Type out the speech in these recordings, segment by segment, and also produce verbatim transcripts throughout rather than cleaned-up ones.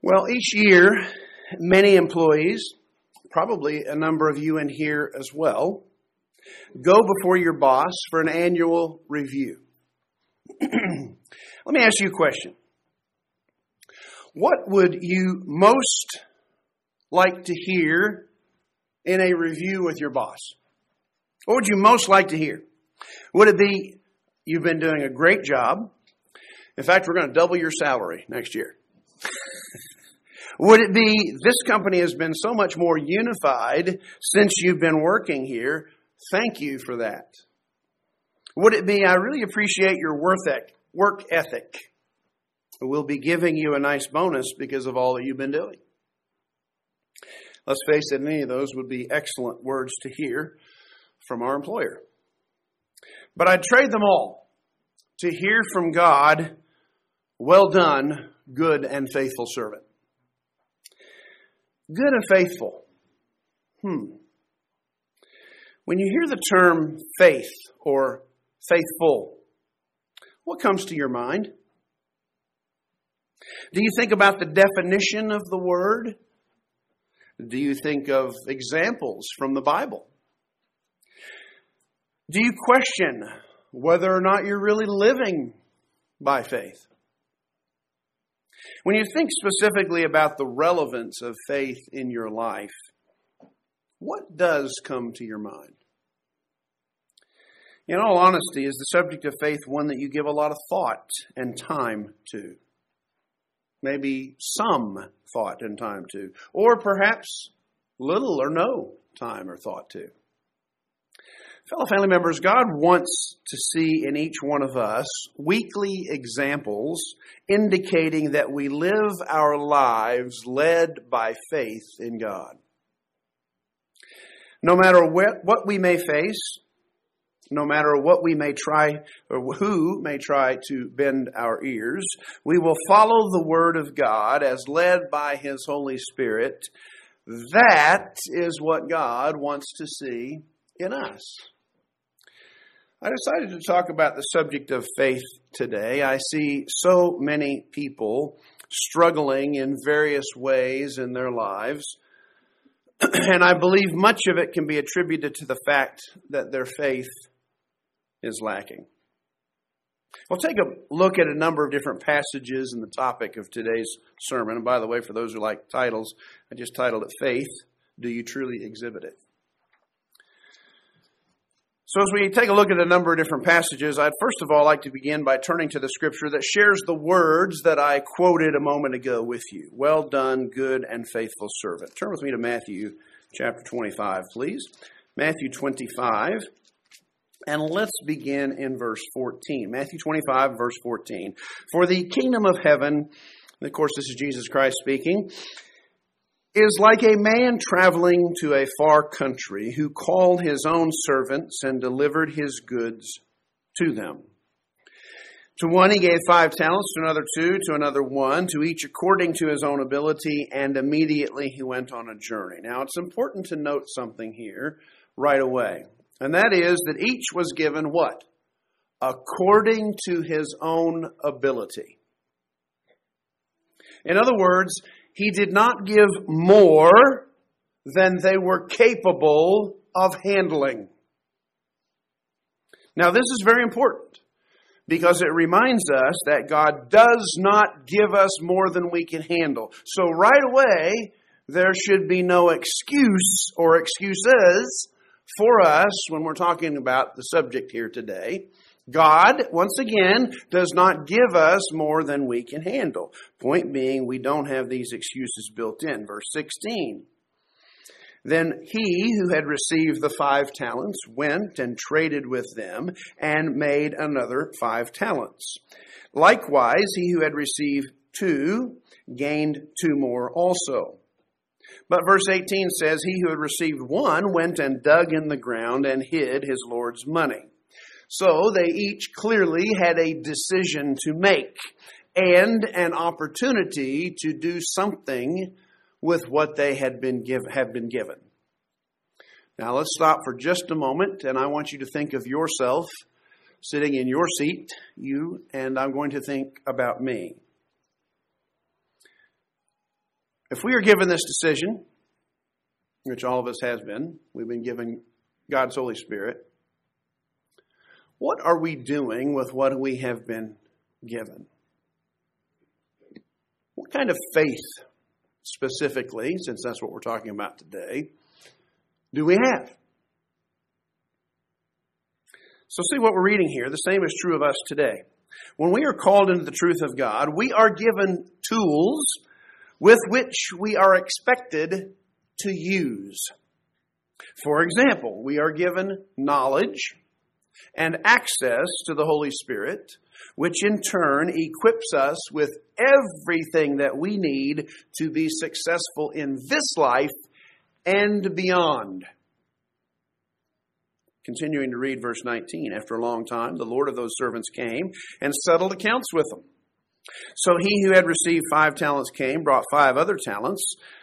Well, each year, many employees, probably a number of you in here as well, go before your boss for an annual review. Let me ask you a question. What would you most like to hear in a review with your boss? What would you most like to hear? Would it be, you've been doing a great job. In fact, we're going to double your salary next year. Would it be, this company has been so much more unified since you've been working here. Thank you for that. Would it be, I really appreciate your work ethic. We'll be giving you a nice bonus because of all that you've been doing. Let's face it, any of those would be excellent words to hear from our employer. But I'd trade them all to hear from God, well done, good and faithful servant. Good and faithful. Hmm. When you hear the term faith or faithful, what comes to your mind? Do you think about the definition of the word? Do you think of examples from the Bible? Do you question whether or not you're really living by faith? When you think specifically about the relevance of faith in your life, what does come to your mind? In all honesty, is the subject of faith one that you give a lot of thought and time to? Maybe some thought and time to, or perhaps little or no time or thought to. Fellow family members, God wants to see in each one of us weekly examples indicating that we live our lives led by faith in God. No matter what, what we may face, no matter what we may try, or who may try to bend our ears, we will follow the Word of God as led by His Holy Spirit. That is what God wants to see in us. I decided to talk about the subject of faith today. I see so many people struggling in various ways in their lives, and I believe much of it can be attributed to the fact that their faith is lacking. We'll take a look at a number of different passages in the topic of today's sermon. And by the way, for those who like titles, I just titled it Faith, Do You Truly Exhibit It? So as we take a look at a number of different passages, I'd first of all like to begin by turning to the scripture that shares the words that I quoted a moment ago with you. Well done, good and faithful servant. Turn with me to Matthew chapter twenty-five, please. Matthew twenty-five, and let's begin in verse fourteen. Matthew twenty-five, verse fourteen. For the kingdom of heaven, and of course this is Jesus Christ speaking, is like a man traveling to a far country who called his own servants and delivered his goods to them. To one he gave five talents, to another two, to another one, to each according to his own ability, and immediately he went on a journey. Now it's important to note something here right away, and that is that each was given what? According to his own ability. In other words, he did not give more than they were capable of handling. Now, this is very important because it reminds us that God does not give us more than we can handle. So right away, there should be no excuse or excuses for us when we're talking about the subject here today. God, once again, does not give us more than we can handle. Point being, we don't have these excuses built in. Verse sixteen. Then he who had received the five talents went and traded with them and made another five talents. Likewise, he who had received two gained two more also. But verse eighteen says, he who had received one went and dug in the ground and hid his Lord's money. So they each clearly had a decision to make and an opportunity to do something with what they had been give, have been given. Now let's stop for just a moment, and I want you to think of yourself sitting in your seat, you, and I'm going to think about me. If we are given this decision, which all of us has been, we've been given God's Holy Spirit, what are we doing with what we have been given? What kind of faith, specifically, since that's what we're talking about today, do we have? So see what we're reading here. The same is true of us today. When we are called into the truth of God, we are given tools with which we are expected to use. For example, we are given knowledge and access to the Holy Spirit, which in turn equips us with everything that we need to be successful in this life and beyond. Continuing to read verse nineteen, after a long time, the Lord of those servants came and settled accounts with them. So he who had received five talents came, brought five other talents,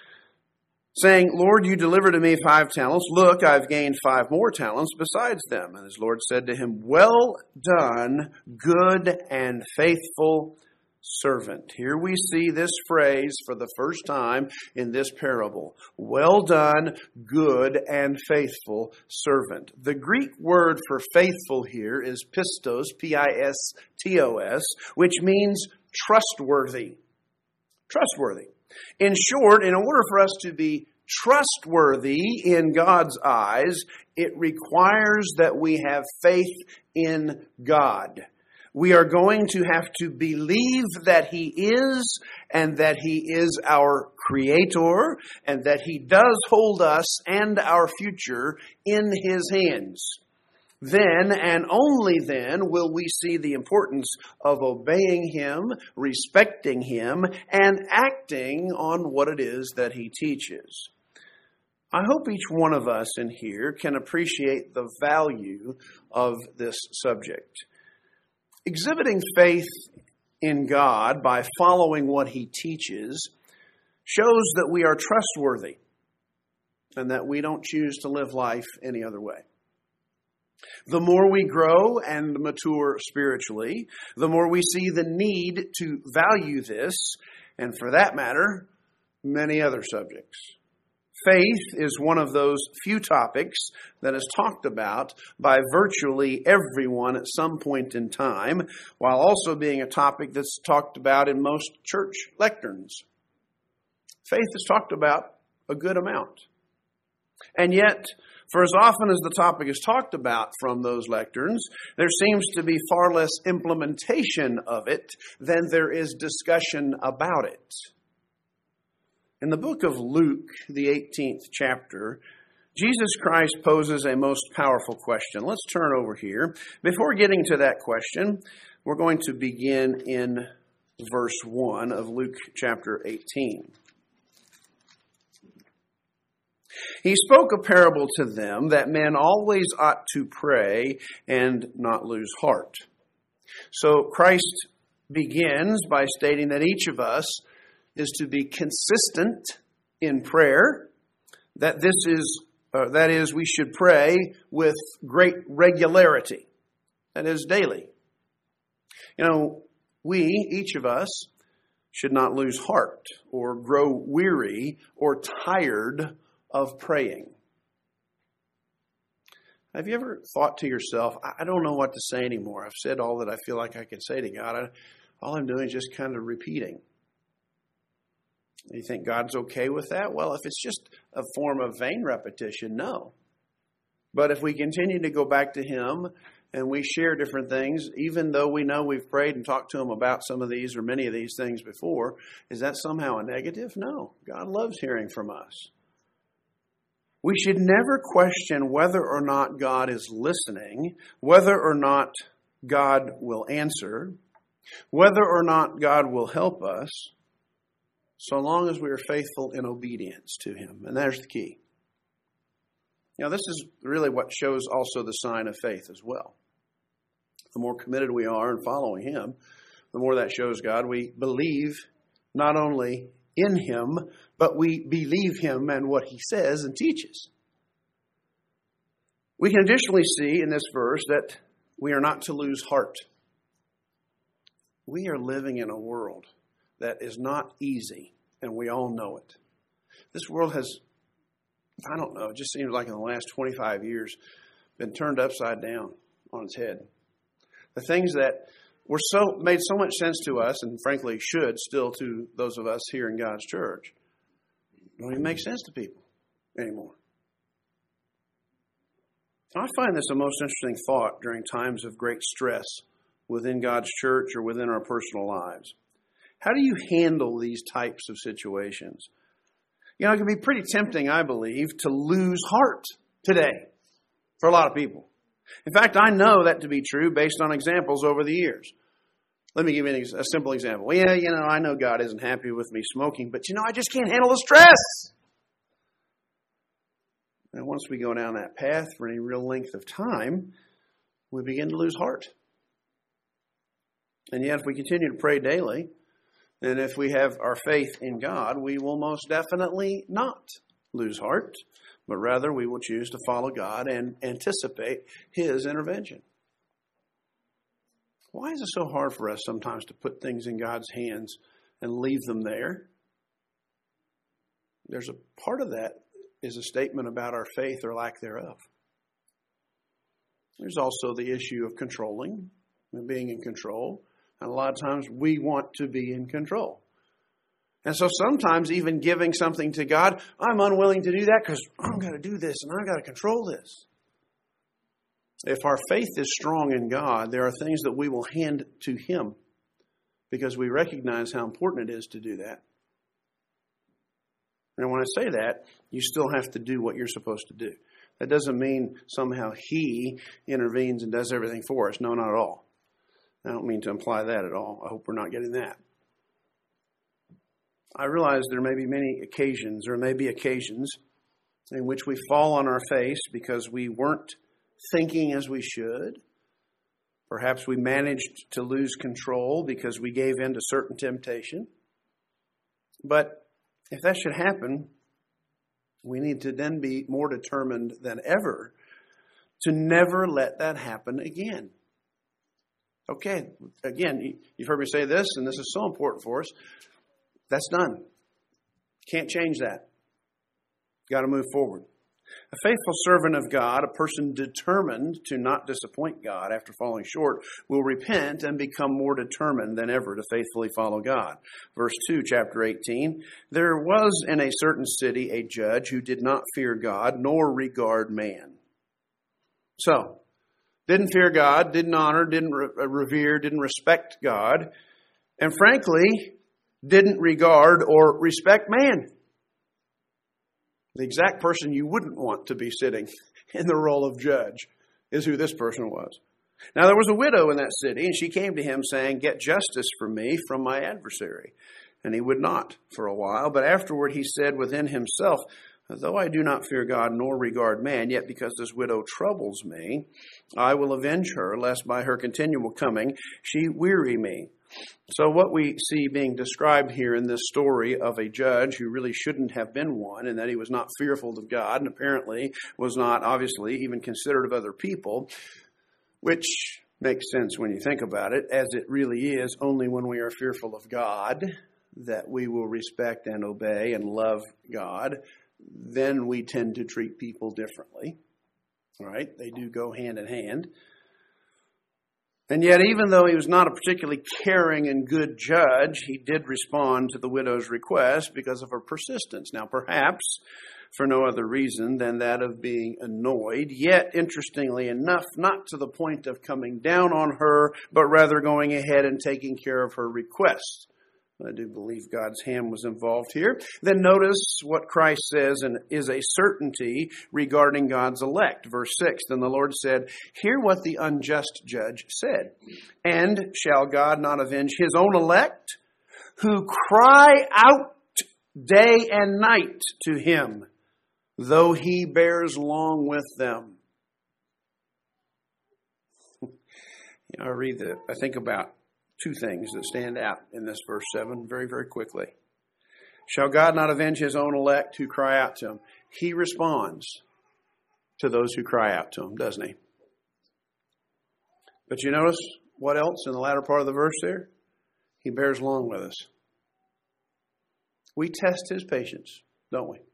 saying, Lord, you delivered to me five talents. Look, I've gained five more talents besides them. And his Lord said to him, well done, good and faithful servant. Here we see this phrase for the first time in this parable. Well done, good and faithful servant. The Greek word for faithful here is pistos, P I S T O S, which means trustworthy. Trustworthy. In short, in order for us to be trustworthy in God's eyes, it requires that we have faith in God. We are going to have to believe that He is, and that He is our Creator, and that He does hold us and our future in His hands. Then and only then will we see the importance of obeying Him, respecting Him, and acting on what it is that He teaches. I hope each one of us in here can appreciate the value of this subject. Exhibiting faith in God by following what He teaches shows that we are trustworthy and that we don't choose to live life any other way. The more we grow and mature spiritually, the more we see the need to value this, and for that matter, many other subjects. Faith is one of those few topics that is talked about by virtually everyone at some point in time, while also being a topic that's talked about in most church lecterns. Faith is talked about a good amount. And yet, for as often as the topic is talked about from those lecterns, there seems to be far less implementation of it than there is discussion about it. In the book of Luke, the eighteenth chapter, Jesus Christ poses a most powerful question. Let's turn over here. Before getting to that question, we're going to begin in verse one of Luke chapter eighteen. He spoke a parable to them that men always ought to pray and not lose heart. So Christ begins by stating that each of us is to be consistent in prayer, that this is, uh, that is, we should pray with great regularity, that is, daily. You know, we, each of us, should not lose heart or grow weary or tired of praying. Have you ever thought to yourself, I don't know what to say anymore. I've said all that I feel like I can say to God. I, all I'm doing is just kind of repeating. You think God's okay with that? Well, if it's just a form of vain repetition, no. But if we continue to go back to Him and we share different things, even though we know we've prayed and talked to Him about some of these or many of these things before, is that somehow a negative? No. God loves hearing from us. We should never question whether or not God is listening, whether or not God will answer, whether or not God will help us, so long as we are faithful in obedience to Him. And there's the key. Now, this is really what shows also the sign of faith as well. The more committed we are in following Him, the more that shows God we believe not only in Him, but we believe Him and what He says and teaches. We can additionally see in this verse that we are not to lose heart. We are living in a world that is not easy and we all know it. This world has, I don't know, it just seems like in the last twenty-five years, been turned upside down on its head. The things that were so made so much sense to us, and frankly should still to those of us here in God's church, don't even make sense to people anymore. I find this a most interesting thought during times of great stress within God's church or within our personal lives. How do you handle these types of situations? You know, it can be pretty tempting, I believe, to lose heart today for a lot of people. In fact, I know that to be true based on examples over the years. Let me give you a simple example. Well, yeah, you know, I know God isn't happy with me smoking, but you know, I just can't handle the stress. And once we go down that path for any real length of time, we begin to lose heart. And yet, if we continue to pray daily, and if we have our faith in God, we will most definitely not lose heart, but rather we will choose to follow God and anticipate His intervention. Why is it so hard for us sometimes to put things in God's hands and leave them there? There's a part of that is a statement about our faith or lack thereof. There's also the issue of controlling and being in control. And a lot of times we want to be in control. And so sometimes even giving something to God, I'm unwilling to do that because I've got to do this and I've got to control this. If our faith is strong in God, there are things that we will hand to Him because we recognize how important it is to do that. And when I say that, you still have to do what you're supposed to do. That doesn't mean somehow He intervenes and does everything for us. No, not at all. I don't mean to imply that at all. I hope we're not getting that. I realize there may be many occasions, or may be occasions, in which we fall on our face because we weren't thinking as we should. Perhaps we managed to lose control because we gave in to certain temptation. But if that should happen, we need to then be more determined than ever to never let that happen again. Okay, again, you've heard me say this, and this is so important for us. That's done. Can't change that. Got to move forward. A faithful servant of God, a person determined to not disappoint God after falling short, will repent and become more determined than ever to faithfully follow God. Verse two, chapter eighteen, there was in a certain city a judge who did not fear God nor regard man. So, didn't fear God, didn't honor, didn't revere, didn't respect God, and frankly, didn't regard or respect man. The exact person you wouldn't want to be sitting in the role of judge is who this person was. Now there was a widow in that city, and she came to him saying, "Get justice for me from my adversary." And he would not for a while, but afterward he said within himself, "Though I do not fear God nor regard man, yet because this widow troubles me, I will avenge her, lest by her continual coming she weary me." So what we see being described here in this story of a judge who really shouldn't have been one, and that he was not fearful of God, and apparently was not, obviously, even considerate of other people, which makes sense when you think about it, as it really is only when we are fearful of God that we will respect and obey and love God. Then we tend to treat people differently. All right? They do go hand in hand. And yet, even though he was not a particularly caring and good judge, he did respond to the widow's request because of her persistence. Now, perhaps for no other reason than that of being annoyed, yet, interestingly enough, not to the point of coming down on her, but rather going ahead and taking care of her request. I do believe God's hand was involved here. Then notice what Christ says and is a certainty regarding God's elect. Verse six, then the Lord said, "Hear what the unjust judge said. And shall God not avenge his own elect, who cry out day and night to him, though he bears long with them?" You know, I read the, I think about two things that stand out in this verse seven very, very quickly. Shall God not avenge his own elect who cry out to him? He responds to those who cry out to him, doesn't he? But you notice what else in the latter part of the verse there? He bears long with us. We test His patience, don't we?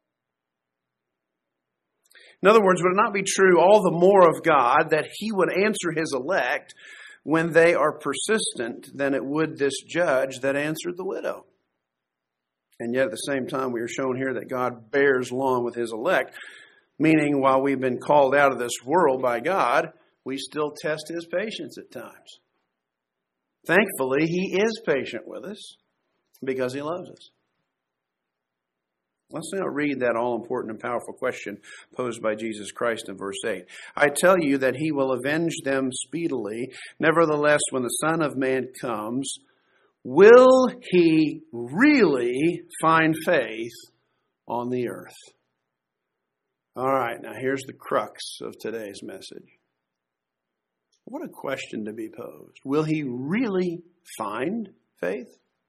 In other words, would it not be true all the more of God that He would answer His elect when they are persistent than it would this judge that answered the widow? And yet at the same time, we are shown here that God bears long with His elect, meaning while we've been called out of this world by God, we still test His patience at times. Thankfully, He is patient with us because He loves us. Let's now read that all-important and powerful question posed by Jesus Christ in verse eight. I tell you that He will avenge them speedily. Nevertheless, when the Son of Man comes, will He really find faith on the earth? All right, now here's the crux of today's message. What a question to be posed. Will He really find faith?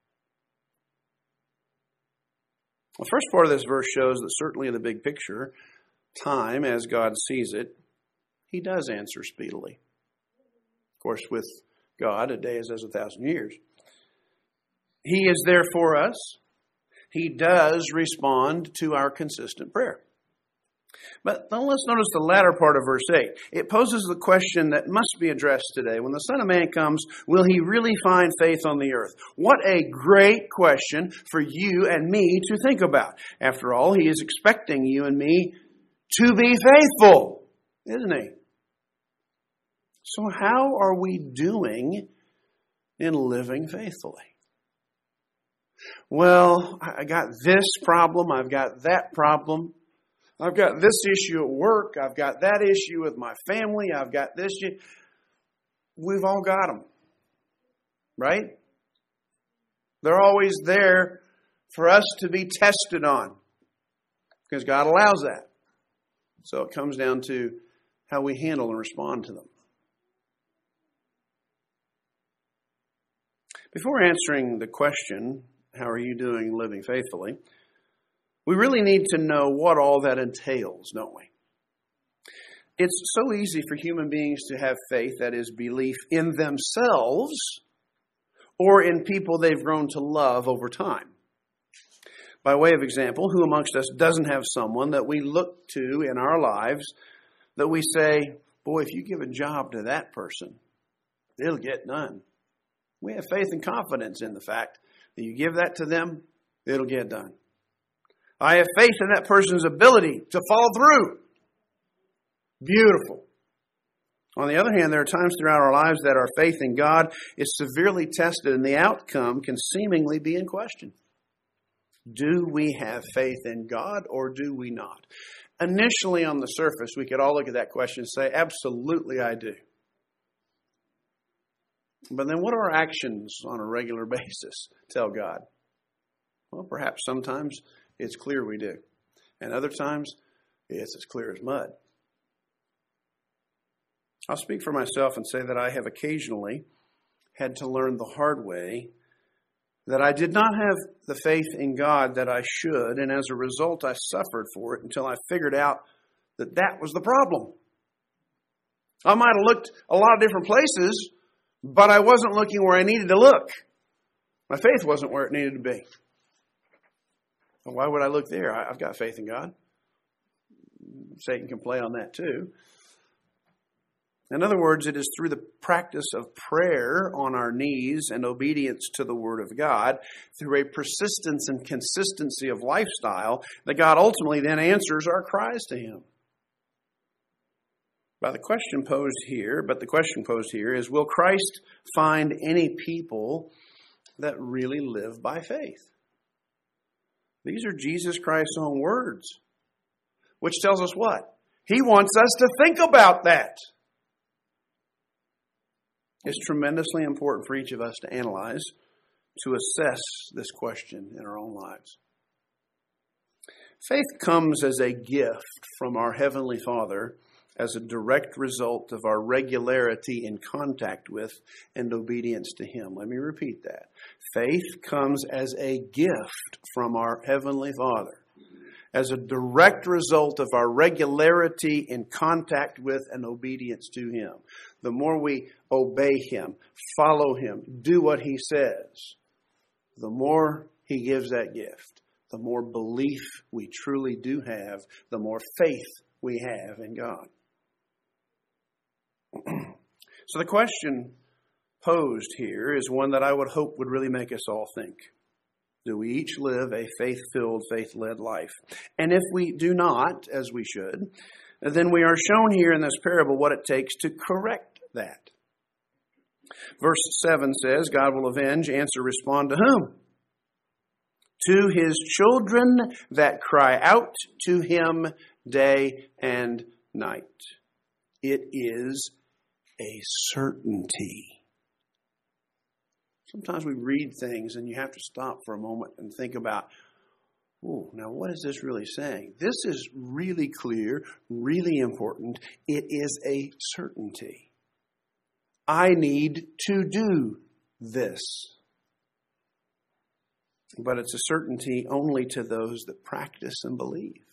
The first part of this verse shows that certainly in the big picture, time as God sees it, He does answer speedily. Of course, with God, a day is as a thousand years. He is there for us. He does respond to our consistent prayer. But now let's notice the latter part of verse eight. It poses the question that must be addressed today. When the Son of Man comes, will He really find faith on the earth? What a great question for you and me to think about. After all, He is expecting you and me to be faithful, isn't He? So how are we doing in living faithfully? Well, I got this problem, I've got that problem. I've got this issue at work. I've got that issue with my family. I've got this. We've all got them, right? They're always there for us to be tested on because God allows that. So it comes down to how we handle and respond to them. Before answering the question, how are you doing living faithfully? We really need to know what all that entails, don't we? It's so easy for human beings to have faith, that is, belief in themselves or in people they've grown to love over time. By way of example, who amongst us doesn't have someone that we look to in our lives that we say, boy, if you give a job to that person, it'll get done. We have faith and confidence in the fact that you give that to them, it'll get done. I have faith in that person's ability to follow through. Beautiful. On the other hand, there are times throughout our lives that our faith in God is severely tested and the outcome can seemingly be in question. Do we have faith in God or do we not? Initially on the surface, we could all look at that question and say, absolutely I do. But then what do our actions on a regular basis tell God? Well, perhaps sometimes it's clear we do. And other times, it's as clear as mud. I'll speak for myself and say that I have occasionally had to learn the hard way that I did not have the faith in God that I should, and as a result, I suffered for it until I figured out that that was the problem. I might have looked a lot of different places, but I wasn't looking where I needed to look. My faith wasn't where it needed to be. Well, why would I look there? I've got faith in God. Satan can play on that too. In other words, it is through the practice of prayer on our knees and obedience to the Word of God, through a persistence and consistency of lifestyle, that God ultimately then answers our cries to Him. By the question posed here, but the question posed here is, will Christ find any people that really live by faith? These are Jesus Christ's own words, which tells us what? He wants us to think about that. It's tremendously important for each of us to analyze, to assess this question in our own lives. Faith comes as a gift from our Heavenly Father as a direct result of our regularity in contact with and obedience to Him. Let me repeat that. Faith comes as a gift from our Heavenly Father as a direct result of our regularity in contact with and obedience to Him. The more we obey Him, follow Him, do what He says, the more He gives that gift. The more belief we truly do have, the more faith we have in God. So the question posed here is one that I would hope would really make us all think. Do we each live a faith-filled, faith-led life? And if we do not, as we should, then we are shown here in this parable what it takes to correct that. Verse seven says, God will avenge, answer, respond to whom? To his children that cry out to him day and night. It is a certainty. Sometimes we read things and you have to stop for a moment and think about, oh, now what is this really saying? This is really clear, really important. It is a certainty. I need to do this. But it's a certainty only to those that practice and believe.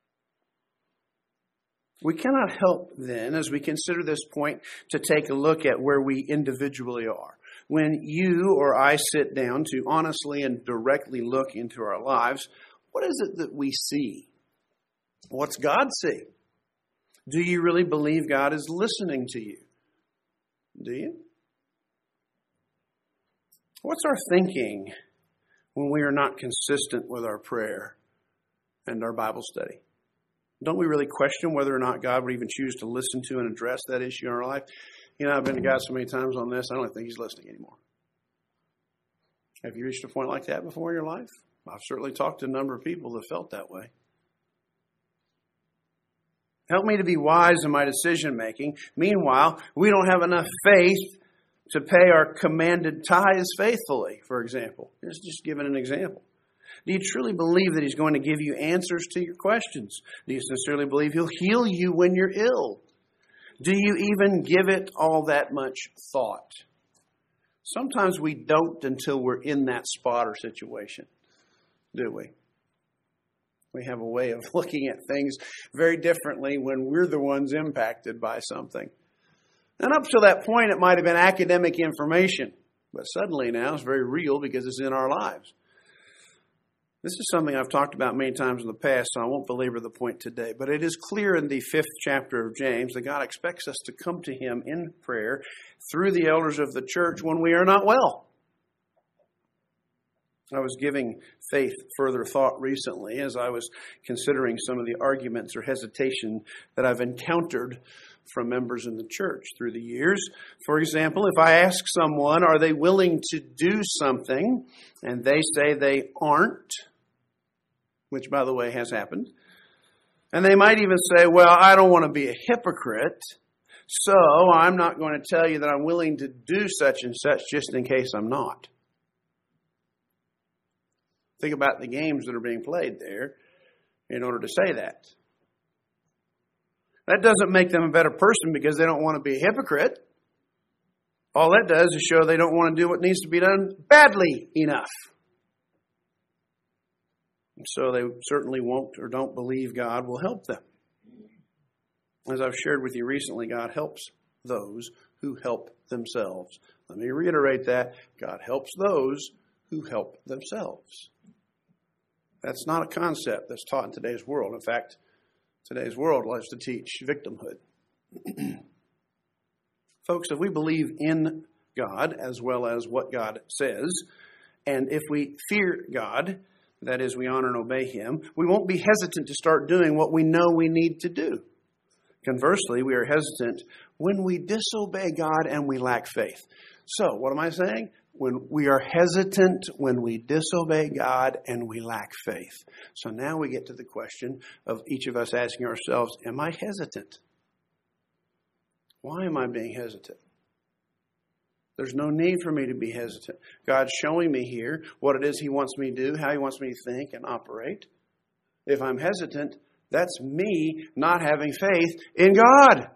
We cannot help then, as we consider this point, to take a look at where we individually are. When you or I sit down to honestly and directly look into our lives, what is it that we see? What's God see? Do you really believe God is listening to you? Do you? What's our thinking when we are not consistent with our prayer and our Bible study? Don't we really question whether or not God would even choose to listen to and address that issue in our life? You know, I've been to God so many times on this, I don't think he's listening anymore. Have you reached a point like that before in your life? I've certainly talked to a number of people that felt that way. Help me to be wise in my decision making. Meanwhile, we don't have enough faith to pay our commanded tithes faithfully, for example. Just, just giving an example. Do you truly believe that he's going to give you answers to your questions? Do you sincerely believe he'll heal you when you're ill? Do you even give it all that much thought? Sometimes we don't until we're in that spot or situation, do we? We have a way of looking at things very differently when we're the ones impacted by something. And up to that point, it might have been academic information. But suddenly now it's very real because it's in our lives. This is something I've talked about many times in the past, so I won't belabor the point today. But it is clear in the fifth chapter of James that God expects us to come to him in prayer through the elders of the church when we are not well. I was giving faith further thought recently as I was considering some of the arguments or hesitation that I've encountered from members in the church through the years. For example, if I ask someone, are they willing to do something, and they say they aren't, which, by the way, has happened. And they might even say, well, I don't want to be a hypocrite, so I'm not going to tell you that I'm willing to do such and such just in case I'm not. Think about the games that are being played there in order to say that. That doesn't make them a better person because they don't want to be a hypocrite. All that does is show they don't want to do what needs to be done badly enough. And so they certainly won't or don't believe God will help them. As I've shared with you recently, God helps those who help themselves. Let me reiterate that. God helps those who help themselves. That's not a concept that's taught in today's world. In fact, today's world loves to teach victimhood. Folks, if we believe in God as well as what God says, and if we fear God, that is, we honor and obey him, we won't be hesitant to start doing what we know we need to do. Conversely, we are hesitant when we disobey God and we lack faith. So, what am I saying? When we are hesitant, when we disobey God and we lack faith. So now we get to the question of each of us asking ourselves, am I hesitant? Why am I being hesitant? There's no need for me to be hesitant. God's showing me here what it is he wants me to do, how he wants me to think and operate. If I'm hesitant, that's me not having faith in God.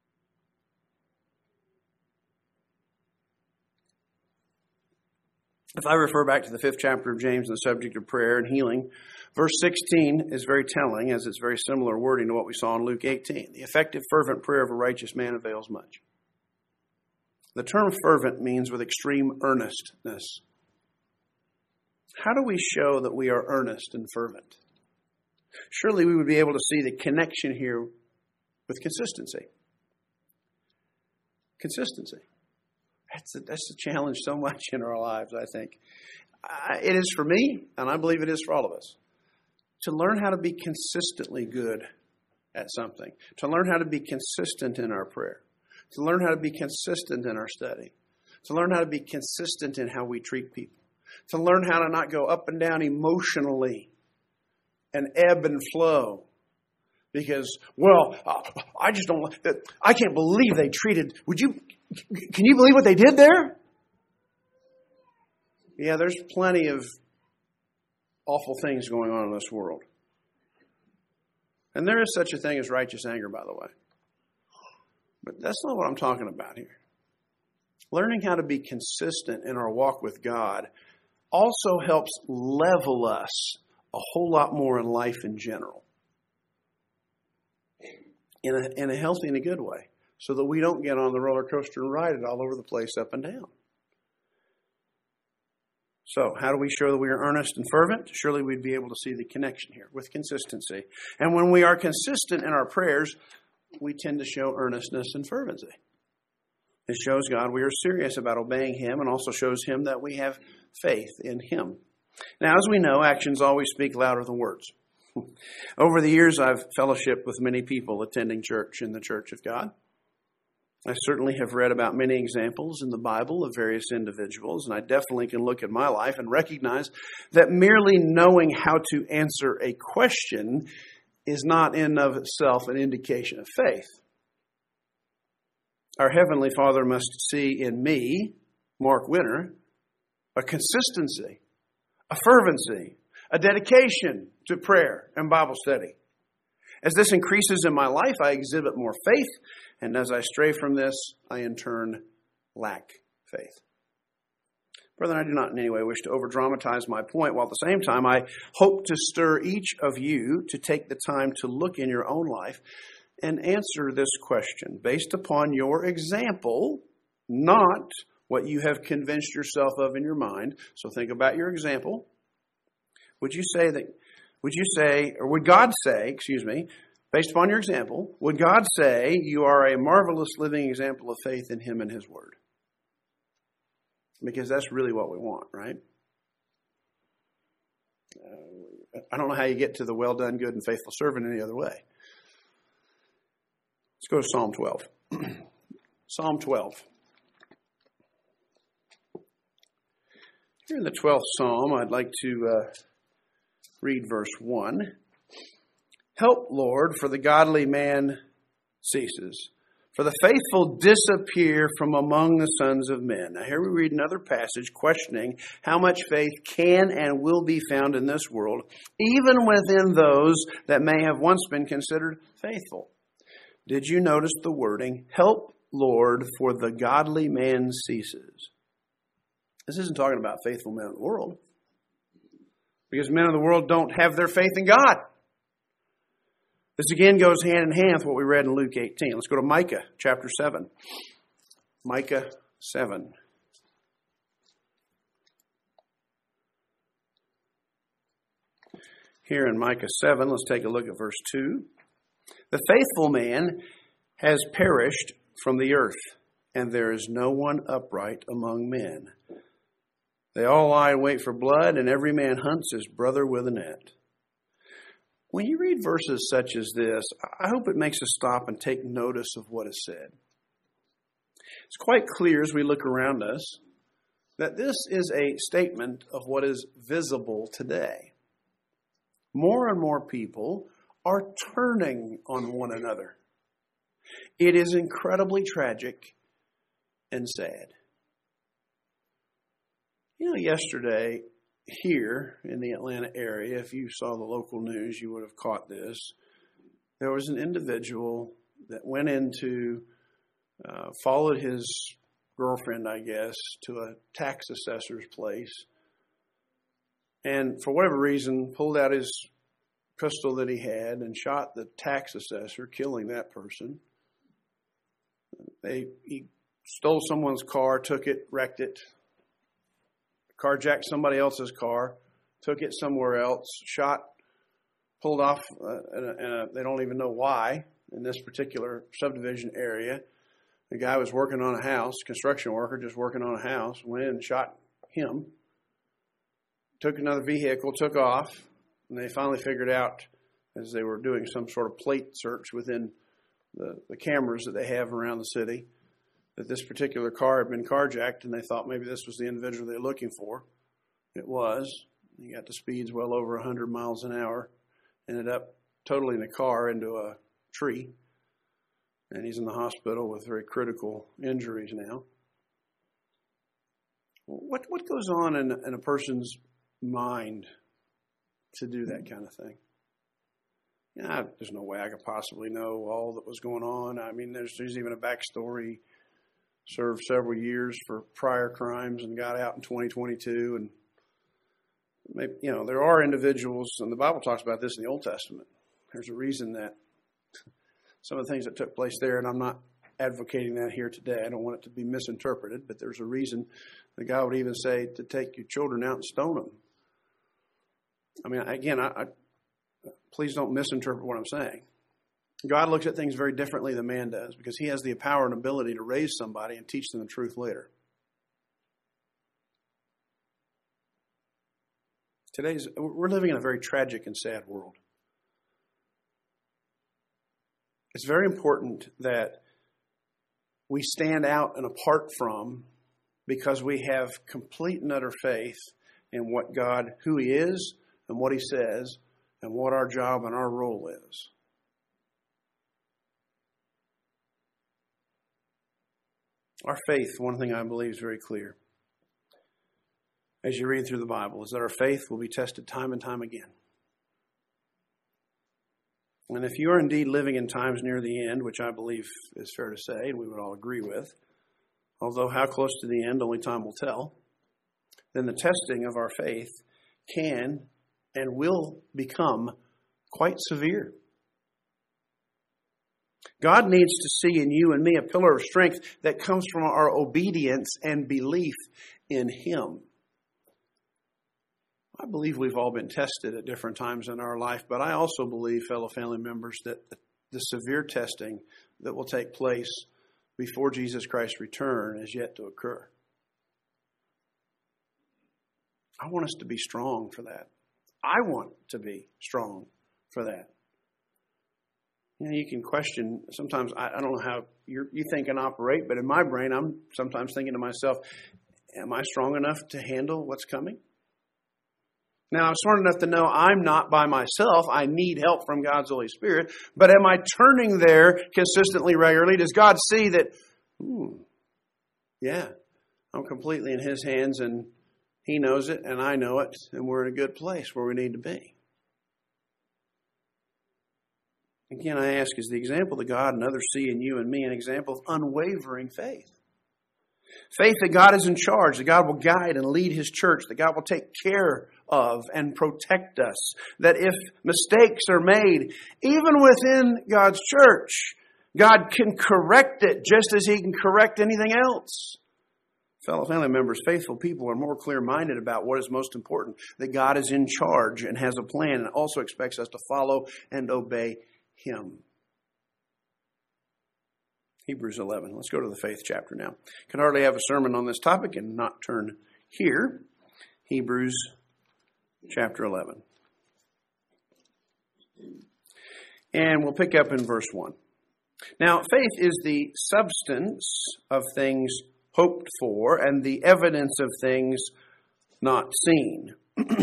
If I refer back to the fifth chapter of James and the subject of prayer and healing, verse sixteen is very telling, as it's very similar wording to what we saw in Luke eighteen. The effective, fervent prayer of a righteous man avails much. The term fervent means with extreme earnestness. How do we show that we are earnest and fervent? Surely we would be able to see the connection here with consistency. Consistency. That's a, that's a challenge so much in our lives, I think. I, it is for me, and I believe it is for all of us, to learn how to be consistently good at something, to learn how to be consistent in our prayer, to learn how to be consistent in our study, to learn how to be consistent in how we treat people, to learn how to not go up and down emotionally and ebb and flow. Because, well, I just don't, I can't believe they treated, would you, can you believe what they did there? Yeah, there's plenty of awful things going on in this world. And there is such a thing as righteous anger, by the way. But that's not what I'm talking about here. Learning how to be consistent in our walk with God also helps level us a whole lot more in life in general. In a, in a healthy and a good way. So that we don't get on the roller coaster and ride it all over the place up and down. So, how do we show that we are earnest and fervent? Surely we'd be able to see the connection here with consistency. And when we are consistent in our prayers, we tend to show earnestness and fervency. It shows God we are serious about obeying Him and also shows Him that we have faith in Him. Now, as we know, actions always speak louder than words. Over the years, I've fellowshiped with many people attending church in the Church of God. I certainly have read about many examples in the Bible of various individuals, and I definitely can look at my life and recognize that merely knowing how to answer a question is not in and of itself an indication of faith. Our Heavenly Father must see in me, Mark Winter, a consistency, a fervency, a dedication to prayer and Bible study. As this increases in my life, I exhibit more faith, and as I stray from this, I in turn lack faith. Brethren, I do not in any way wish to over-dramatize my point, while at the same time I hope to stir each of you to take the time to look in your own life and answer this question based upon your example, not what you have convinced yourself of in your mind. So think about your example. Would you say that, would you say, or would God say, excuse me, based upon your example, would God say you are a marvelous living example of faith in Him and His Word? Because that's really what we want, right? Uh, I don't know how you get to the well done, good and faithful servant any other way. Let's go to Psalm twelve. Psalm twelve. Here in the twelfth Psalm, I'd like to uh, read verse one. Help, Lord, for the godly man ceases, for the faithful disappear from among the sons of men. Now here we read another passage questioning how much faith can and will be found in this world, even within those that may have once been considered faithful. Did you notice the wording, help, Lord, for the godly man ceases? This isn't talking about faithful men of the world, because men of the world don't have their faith in God. This again goes hand in hand with what we read in Luke eighteen. Let's go to Micah chapter seven. Micah seven. Here in Micah seven, let's take a look at verse two. The faithful man has perished from the earth, and there is no one upright among men. They all lie in wait for blood, and every man hunts his brother with a net. When you read verses such as this, I hope it makes us stop and take notice of what is said. It's quite clear as we look around us that this is a statement of what is visible today. More and more people are turning on one another. It is incredibly tragic and sad. You know, yesterday here in the Atlanta area, if you saw the local news, you would have caught this. There was an individual that went into, uh, followed his girlfriend, I guess, to a tax assessor's place. And for whatever reason, pulled out his pistol that he had and shot the tax assessor, killing that person. They he stole someone's car, took it, wrecked it, carjacked somebody else's car, took it somewhere else, shot, pulled off, uh, and, and they don't even know why in this particular subdivision area. The guy was working on a house, construction worker, just working on a house, went in and shot him, took another vehicle, took off, and they finally figured out as they were doing some sort of plate search within the, the cameras that they have around the city that this particular car had been carjacked, and they thought maybe this was the individual they were looking for. It was. He got to speeds well over one hundred miles an hour, ended up totaling the car into a tree, and he's in the hospital with very critical injuries now. What what goes on in, in a person's mind to do that kind of thing? Yeah, there's no way I could possibly know all that was going on. I mean, there's, there's even a backstory. Served several years for prior crimes and got out in twenty twenty-two. And maybe, you know, there are individuals, and the Bible talks about this in the Old Testament. There's a reason that some of the things that took place there, and I'm not advocating that here today. I don't want it to be misinterpreted, but there's a reason that God would even say to take your children out and stone them. I mean, again, I, I please don't misinterpret what I'm saying. God looks at things very differently than man does because he has the power and ability to raise somebody and teach them the truth later. Today's, we're living in a very tragic and sad world. It's very important that we stand out and apart from because we have complete and utter faith in what God, who he is and what he says and what our job and our role is. Our faith, one thing I believe is very clear as you read through the Bible, is that our faith will be tested time and time again. And if you are indeed living in times near the end, which I believe is fair to say, and we would all agree with, although how close to the end, only time will tell, then the testing of our faith can and will become quite severe. God needs to see in you and me a pillar of strength that comes from our obedience and belief in him. I believe we've all been tested at different times in our life, but I also believe, fellow family members, that the severe testing that will take place before Jesus Christ's return is yet to occur. I want us to be strong for that. I want to be strong for that. You know, you can question, sometimes, I, I don't know how you're, you think and operate, but in my brain, I'm sometimes thinking to myself, am I strong enough to handle what's coming? Now, I'm smart enough to know I'm not by myself. I need help from God's Holy Spirit. But am I turning there consistently, regularly? Does God see that, ooh, yeah, I'm completely in his hands and he knows it and I know it and we're in a good place where we need to be? Again, I ask, is the example that God and others see in you and me an example of unwavering faith? Faith that God is in charge, that God will guide and lead his church, that God will take care of and protect us, that if mistakes are made, even within God's church, God can correct it just as he can correct anything else. Fellow family members, faithful people are more clear-minded about what is most important, that God is in charge and has a plan and also expects us to follow and obey him. Hebrews eleven. Let's go to the faith chapter now. Can hardly have a sermon on this topic and not turn here. Hebrews chapter eleven. And we'll pick up in verse one. Now, faith is the substance of things hoped for and the evidence of things not seen.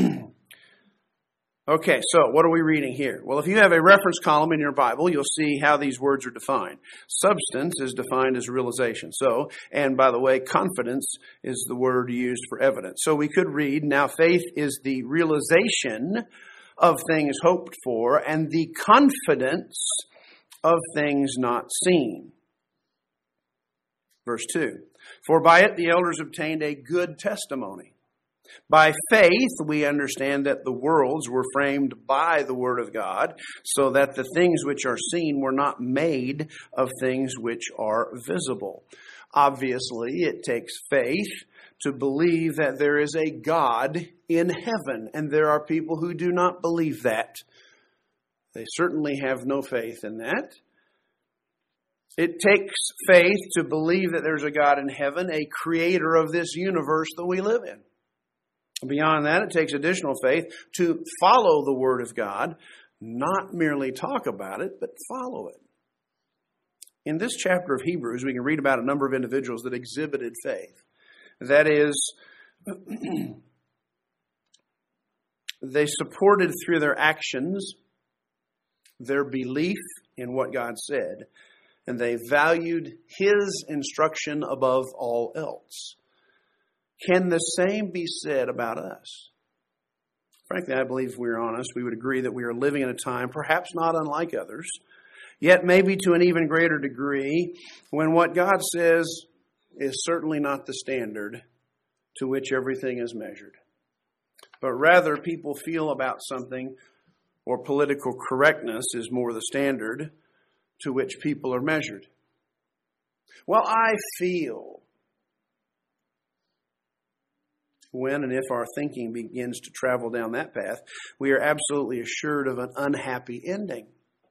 Okay, so what are we reading here? Well, if you have a reference column in your Bible, you'll see how these words are defined. Substance is defined as realization. So, and by the way, confidence is the word used for evidence. So we could read, now faith is the realization of things hoped for and the confidence of things not seen. Verse two, for by it the elders obtained a good testimony. By faith, we understand that the worlds were framed by the word of God, so that the things which are seen were not made of things which are visible. Obviously, it takes faith to believe that there is a God in heaven, and there are people who do not believe that. They certainly have no faith in that. It takes faith to believe that there's a God in heaven, a creator of this universe that we live in. Beyond that, it takes additional faith to follow the Word of God, not merely talk about it, but follow it. In this chapter of Hebrews, we can read about a number of individuals that exhibited faith. That is, they supported through their actions their belief in what God said, and they valued His instruction above all else. Can the same be said about us? Frankly, I believe if we are honest, we would agree that we are living in a time perhaps not unlike others, yet maybe to an even greater degree, when what God says is certainly not the standard to which everything is measured. But rather, people feel about something, or political correctness is more the standard to which people are measured. Well, I feel. When and if our thinking begins to travel down that path, we are absolutely assured of an unhappy ending.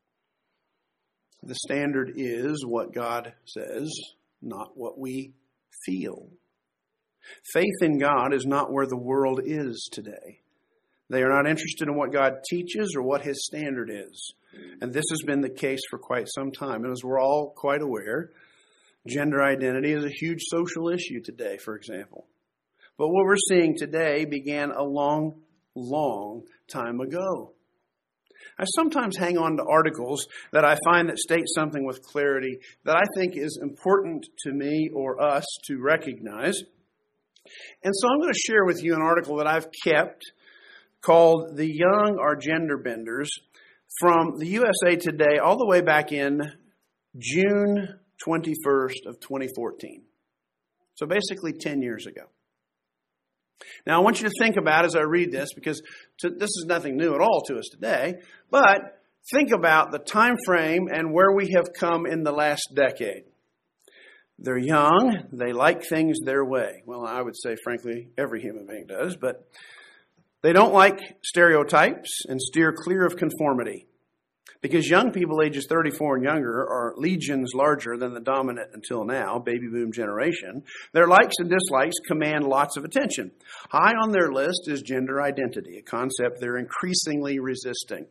The standard is what God says, not what we feel. Faith in God is not where the world is today. They are not interested in what God teaches or what His standard is. And this has been the case for quite some time. And as we're all quite aware, gender identity is a huge social issue today, for example. But what we're seeing today began a long, long time ago. I sometimes hang on to articles that I find that state something with clarity that I think is important to me or us to recognize. And so I'm going to share with you an article that I've kept called "The Young Are Gender Benders" from the U S A Today all the way back in June twenty-first of twenty fourteen. So basically ten years ago. Now, I want you to think about as I read this, because to, this is nothing new at all to us today, but think about the time frame and where we have come in the last decade. They're young. They like things their way. Well, I would say, frankly, every human being does, but they don't like stereotypes and steer clear of conformity. Because young people ages thirty-four and younger are legions larger than the dominant until now, baby boom generation. Their likes and dislikes command lots of attention. High on their list is gender identity, a concept they're increasingly resisting.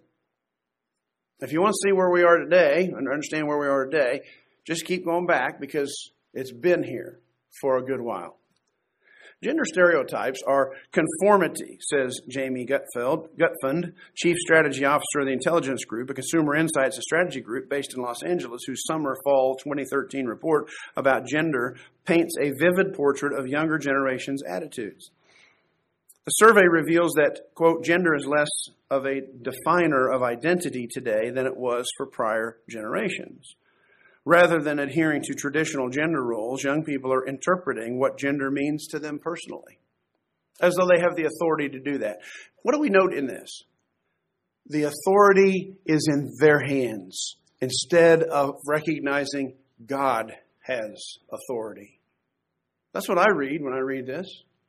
If you want to see where we are today and understand where we are today, just keep going back because it's been here for a good while. Gender stereotypes are conformity, says Jamie Gutfeld, Gutfund, Chief Strategy Officer of the Intelligence Group, a consumer insights and strategy group based in Los Angeles, whose summer-fall twenty thirteen report about gender paints a vivid portrait of younger generations' attitudes. The survey reveals that, quote, gender is less of a definer of identity today than it was for prior generations. Rather than adhering to traditional gender roles, young people are interpreting what gender means to them personally, as though they have the authority to do that. What do we note in this? The authority is in their hands instead of recognizing God has authority. That's what I read when I read this.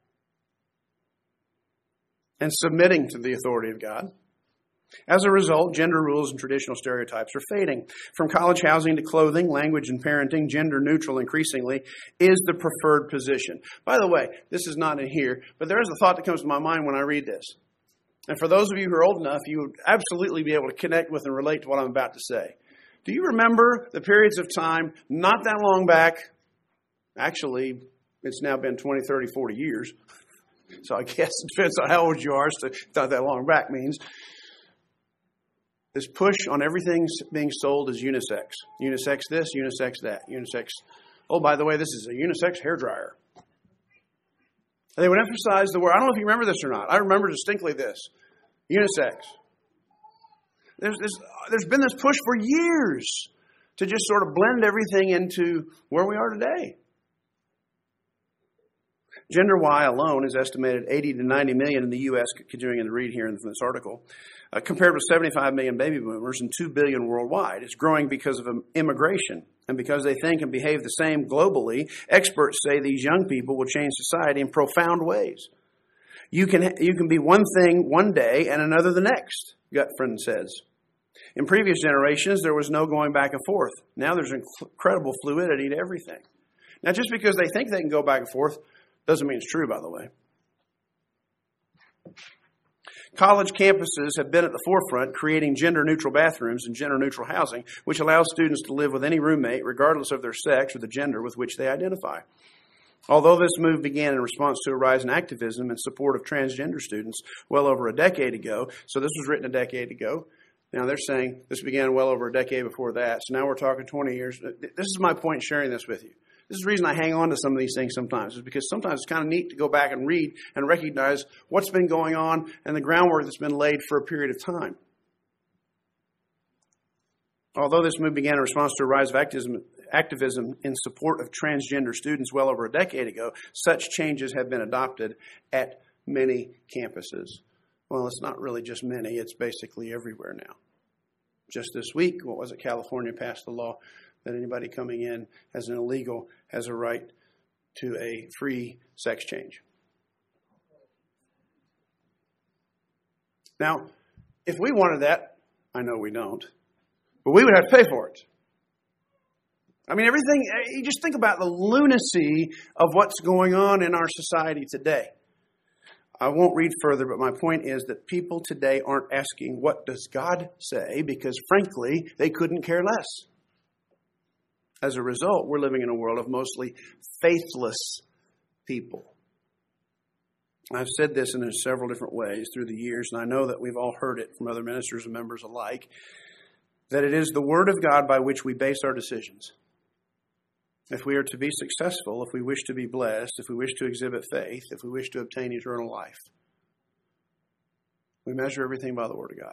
And submitting to the authority of God. As a result, gender rules and traditional stereotypes are fading. From college housing to clothing, language and parenting, gender neutral increasingly is the preferred position. By the way, this is not in here, but there is a thought that comes to my mind when I read this. And for those of you who are old enough, you would absolutely be able to connect with and relate to what I'm about to say. Do you remember the periods of time not that long back? Actually, it's now been twenty, thirty, forty years. So I guess it depends on how old you are, so not that long back means. This push on everything being sold as unisex. Unisex this, unisex that, unisex. Oh, by the way, this is a unisex hairdryer. And they would emphasize the word. I don't know if you remember this or not. I remember distinctly this. Unisex. There's, this, there's been this push for years to just sort of blend everything into where we are today. Gender Y alone is estimated eighty to ninety million in the U S, continuing to read here in this article, uh, compared with seventy-five million baby boomers and two billion worldwide. It's growing because of immigration, And because they think and behave the same globally, experts say these young people will change society in profound ways. You can, you can be one thing one day and another the next, Gutfreund says. In previous generations, there was no going back and forth. Now there's incredible fluidity to everything. Now, just because they think they can go back and forth doesn't mean it's true, by the way. College campuses have been at the forefront, creating gender-neutral bathrooms and gender-neutral housing, which allows students to live with any roommate, regardless of their sex or the gender with which they identify. Although this move began in response to a rise in activism in support of transgender students well over a decade ago, so this was written a decade ago. Now they're saying this began well over a decade before that, so now we're talking twenty years. This is my point in sharing this with you. This is the reason I hang on to some of these things sometimes, is because sometimes it's kind of neat to go back and read and recognize what's been going on and the groundwork that's been laid for a period of time. Although this move began in response to a rise of activism, activism in support of transgender students well over a decade ago, such changes have been adopted at many campuses. Well, it's not really just many, it's basically everywhere now. Just this week, what was it, California passed the law that anybody coming in as an illegal has a right to a free sex change. Now, if we wanted that, I know we don't, but we would have to pay for it. I mean, everything, you just think about the lunacy of what's going on in our society today. I won't read further, but my point is that people today aren't asking, what does God say? Because frankly, they couldn't care less. As a result, we're living in a world of mostly faithless people. I've said this in several different ways through the years, and I know that we've all heard it from other ministers and members alike, that it is the Word of God by which we base our decisions. If we are to be successful, if we wish to be blessed, if we wish to exhibit faith, if we wish to obtain eternal life, we measure everything by the Word of God.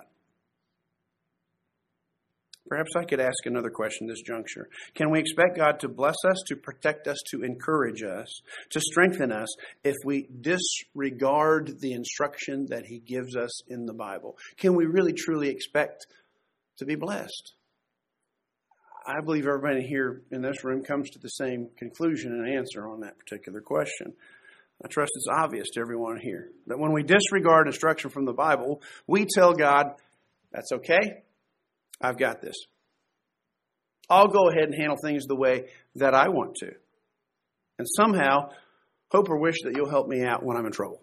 Perhaps I could ask another question at this juncture. Can we expect God to bless us, to protect us, to encourage us, to strengthen us if we disregard the instruction that He gives us in the Bible? Can we really truly expect to be blessed? I believe everybody here in this room comes to the same conclusion and answer on that particular question. I trust it's obvious to everyone here that when we disregard instruction from the Bible, we tell God, that's okay. I've got this. I'll go ahead and handle things the way that I want to. And somehow, hope or wish that you'll help me out when I'm in trouble.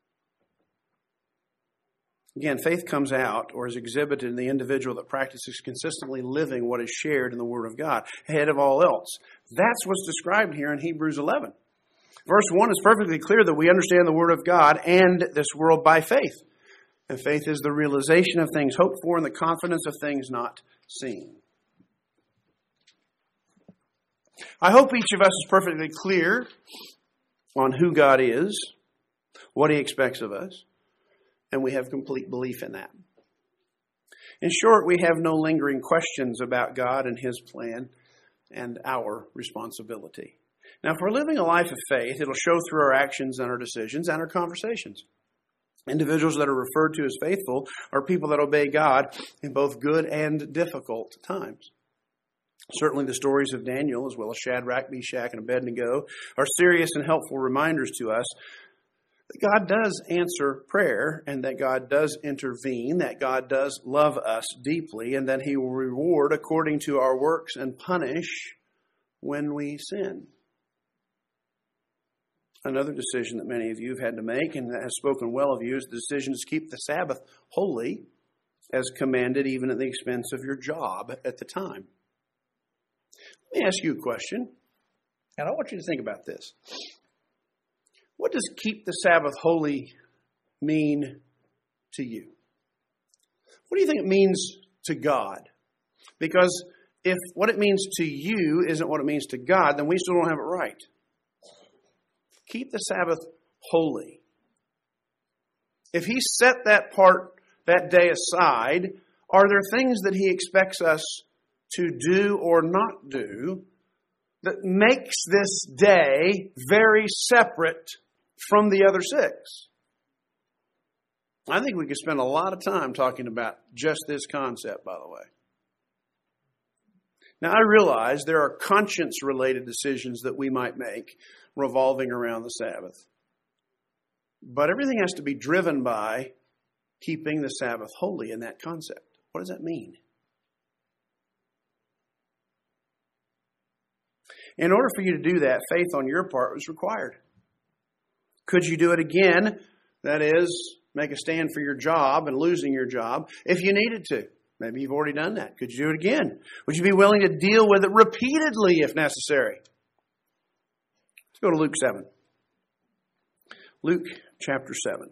Again, faith comes out or is exhibited in the individual that practices consistently living what is shared in the Word of God ahead of all else. That's what's described here in Hebrews eleven. Verse one is perfectly clear that we understand the Word of God and this world by faith. And faith is the realization of things hoped for and the confidence of things not seen. I hope each of us is perfectly clear on who God is, what He expects of us, and we have complete belief in that. In short, we have no lingering questions about God and His plan and our responsibility. Now, if we're living a life of faith, it'll show through our actions and our decisions and our conversations. Individuals that are referred to as faithful are people that obey God in both good and difficult times. Certainly the stories of Daniel, as well as Shadrach, Meshach, and Abednego, are serious and helpful reminders to us that God does answer prayer and that God does intervene, that God does love us deeply, and that He will reward according to our works and punish when we sin. Another decision that many of you have had to make and that has spoken well of you is the decision to keep the Sabbath holy as commanded even at the expense of your job at the time. Let me ask you a question, and I want you to think about this. What does keep the Sabbath holy mean to you? What do you think it means to God? Because if what it means to you isn't what it means to God, then we still don't have it right. Keep the Sabbath holy. If He set that part, that day aside, are there things that He expects us to do or not do that makes this day very separate from the other six? I think we could spend a lot of time talking about just this concept, by the way. Now, I realize there are conscience-related decisions that we might make revolving around the Sabbath. But everything has to be driven by keeping the Sabbath holy in that concept. What does that mean? In order for you to do that, faith on your part was required. Could you do it again? That is, make a stand for your job and losing your job if you needed to. Maybe you've already done that. Could you do it again? Would you be willing to deal with it repeatedly if necessary? Let's go to Luke seven. Luke chapter seven.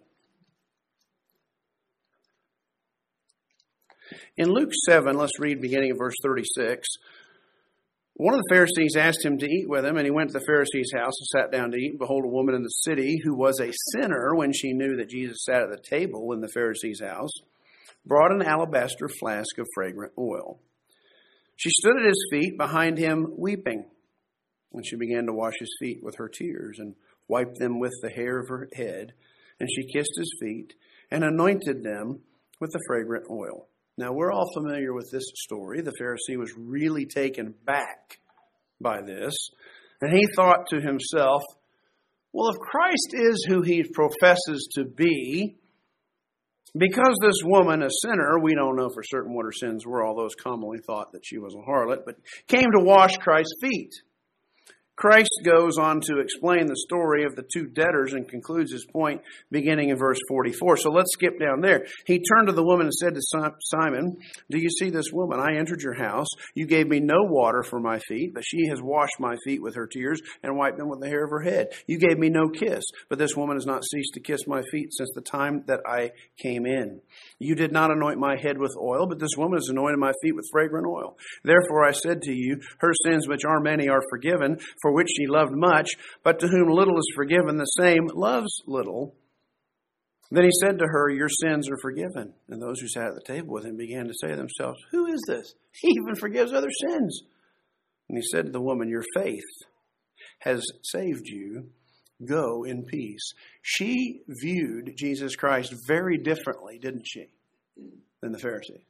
In Luke seven, let's read beginning of verse thirty-six. One of the Pharisees asked him to eat with him, and he went to the Pharisee's house and sat down to eat. Behold, a woman in the city who was a sinner, when she knew that Jesus sat at the table in the Pharisee's house, brought an alabaster flask of fragrant oil. She stood at his feet behind him weeping, and she began to wash his feet with her tears and wiped them with the hair of her head. And she kissed his feet and anointed them with the fragrant oil. Now, we're all familiar with this story. The Pharisee was really taken back by this. And he thought to himself, well, if Christ is who he professes to be, because this woman, a sinner, we don't know for certain what her sins were, although it's commonly thought that she was a harlot, but came to wash Christ's feet. Christ goes on to explain the story of the two debtors and concludes his point beginning in verse forty-four. So let's skip down there. He turned to the woman and said to Simon, do you see this woman? I entered your house. You gave me no water for my feet, but she has washed my feet with her tears and wiped them with the hair of her head. You gave me no kiss, but this woman has not ceased to kiss my feet since the time that I came in. You did not anoint my head with oil, but this woman has anointed my feet with fragrant oil. Therefore I said to you, her sins, which are many, are forgiven, for which she loved much, but to whom little is forgiven, the same loves little. Then he said to her, your sins are forgiven. And those who sat at the table with him began to say to themselves, who is this? He even forgives other sins. And he said to the woman, your faith has saved you. Go in peace. She viewed Jesus Christ very differently, didn't she, than the Pharisee?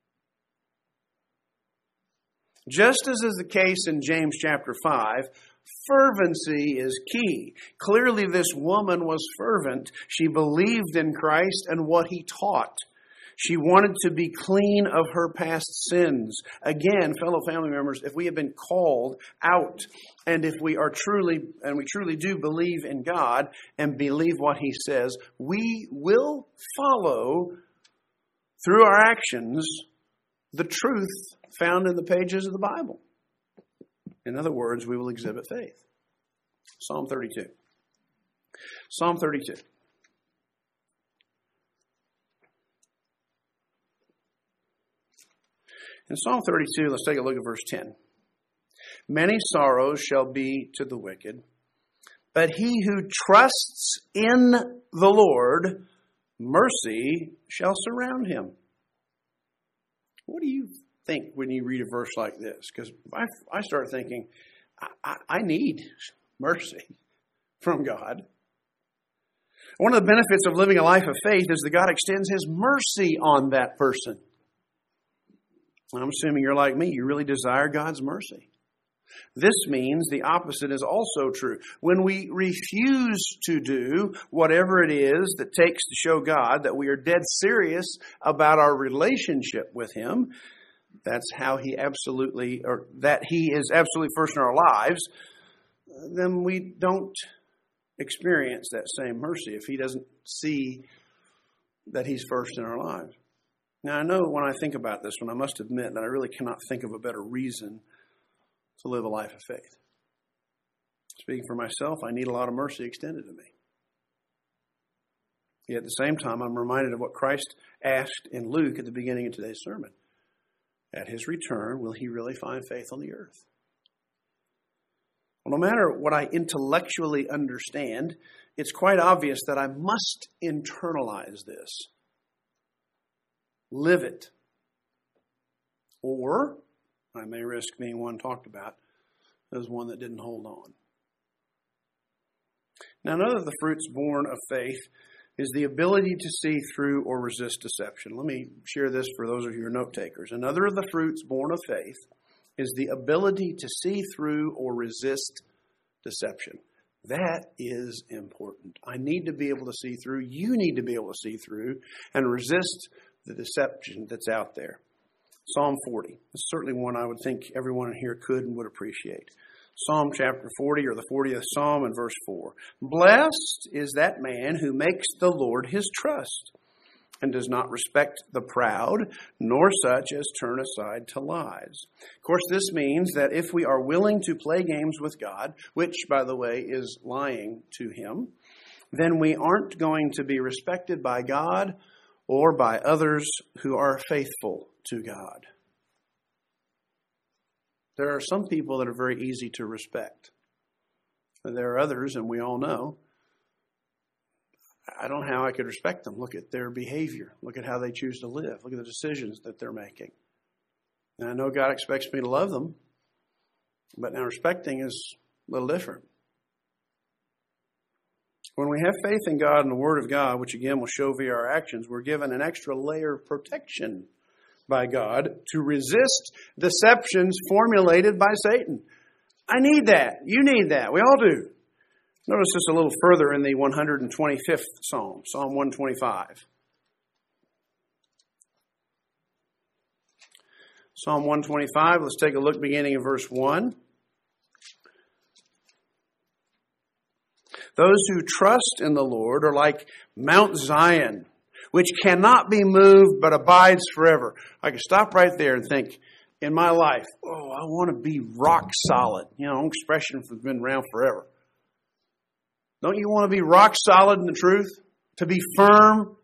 Just as is the case in James chapter five, fervency is key. Clearly, this woman was fervent. She believed in Christ and what he taught. She wanted to be clean of her past sins. Again, fellow family members, if we have been called out, and if we are truly, and we truly do believe in God and believe what he says, we will follow through our actions the truth found in the pages of the Bible. In other words, we will exhibit faith. Psalm thirty-two. Psalm thirty-two. In Psalm thirty-two, let's take a look at verse ten. Many sorrows shall be to the wicked, but he who trusts in the Lord, mercy shall surround him. What do you think when you read a verse like this? Because I, I start thinking, I, I, I need mercy from God. One of the benefits of living a life of faith is that God extends his mercy on that person. I'm assuming you're like me. You really desire God's mercy. This means the opposite is also true. When we refuse to do whatever it is that takes to show God that we are dead serious about our relationship with him, that's how he absolutely, or that he is absolutely first in our lives, then we don't experience that same mercy if he doesn't see that he's first in our lives. Now, I know when I think about this one, I must admit that I really cannot think of a better reason to live a life of faith. Speaking for myself, I need a lot of mercy extended to me. Yet at the same time, I'm reminded of what Christ asked in Luke at the beginning of today's sermon. At his return, will he really find faith on the earth? Well, no matter what I intellectually understand, it's quite obvious that I must internalize this. Live it. Or I may risk being one talked about as one that didn't hold on. Now, none of the fruits born of faith is the ability to see through or resist deception. Let me share this for those of you who are note takers. Another of the fruits born of faith is the ability to see through or resist deception. That is important. I need to be able to see through. You need to be able to see through and resist the deception that's out there. Psalm forty is certainly one I would think everyone here could and would appreciate. Psalm chapter forty, or the fortieth Psalm, and verse four. Blessed is that man who makes the Lord his trust, and does not respect the proud, nor such as turn aside to lies. Of course, this means that if we are willing to play games with God, which, by the way, is lying to him, then we aren't going to be respected by God or by others who are faithful to God. There are some people that are very easy to respect. And there are others, and we all know, I don't know how I could respect them. Look at their behavior. Look at how they choose to live. Look at the decisions that they're making. And I know God expects me to love them, but now respecting is a little different. When we have faith in God and the Word of God, which again will show via our actions, we're given an extra layer of protection by God to resist deceptions formulated by Satan. I need that. You need that. We all do. Notice this a little further in the one hundred twenty-fifth Psalm, Psalm one twenty-five. Psalm one twenty-five, let's take a look beginning in verse one. Those who trust in the Lord are like Mount Zion, which cannot be moved but abides forever. I can stop right there and think, in my life, oh, I want to be rock solid. You know, expression has been around forever. Don't you want to be rock solid in the truth? To be firm?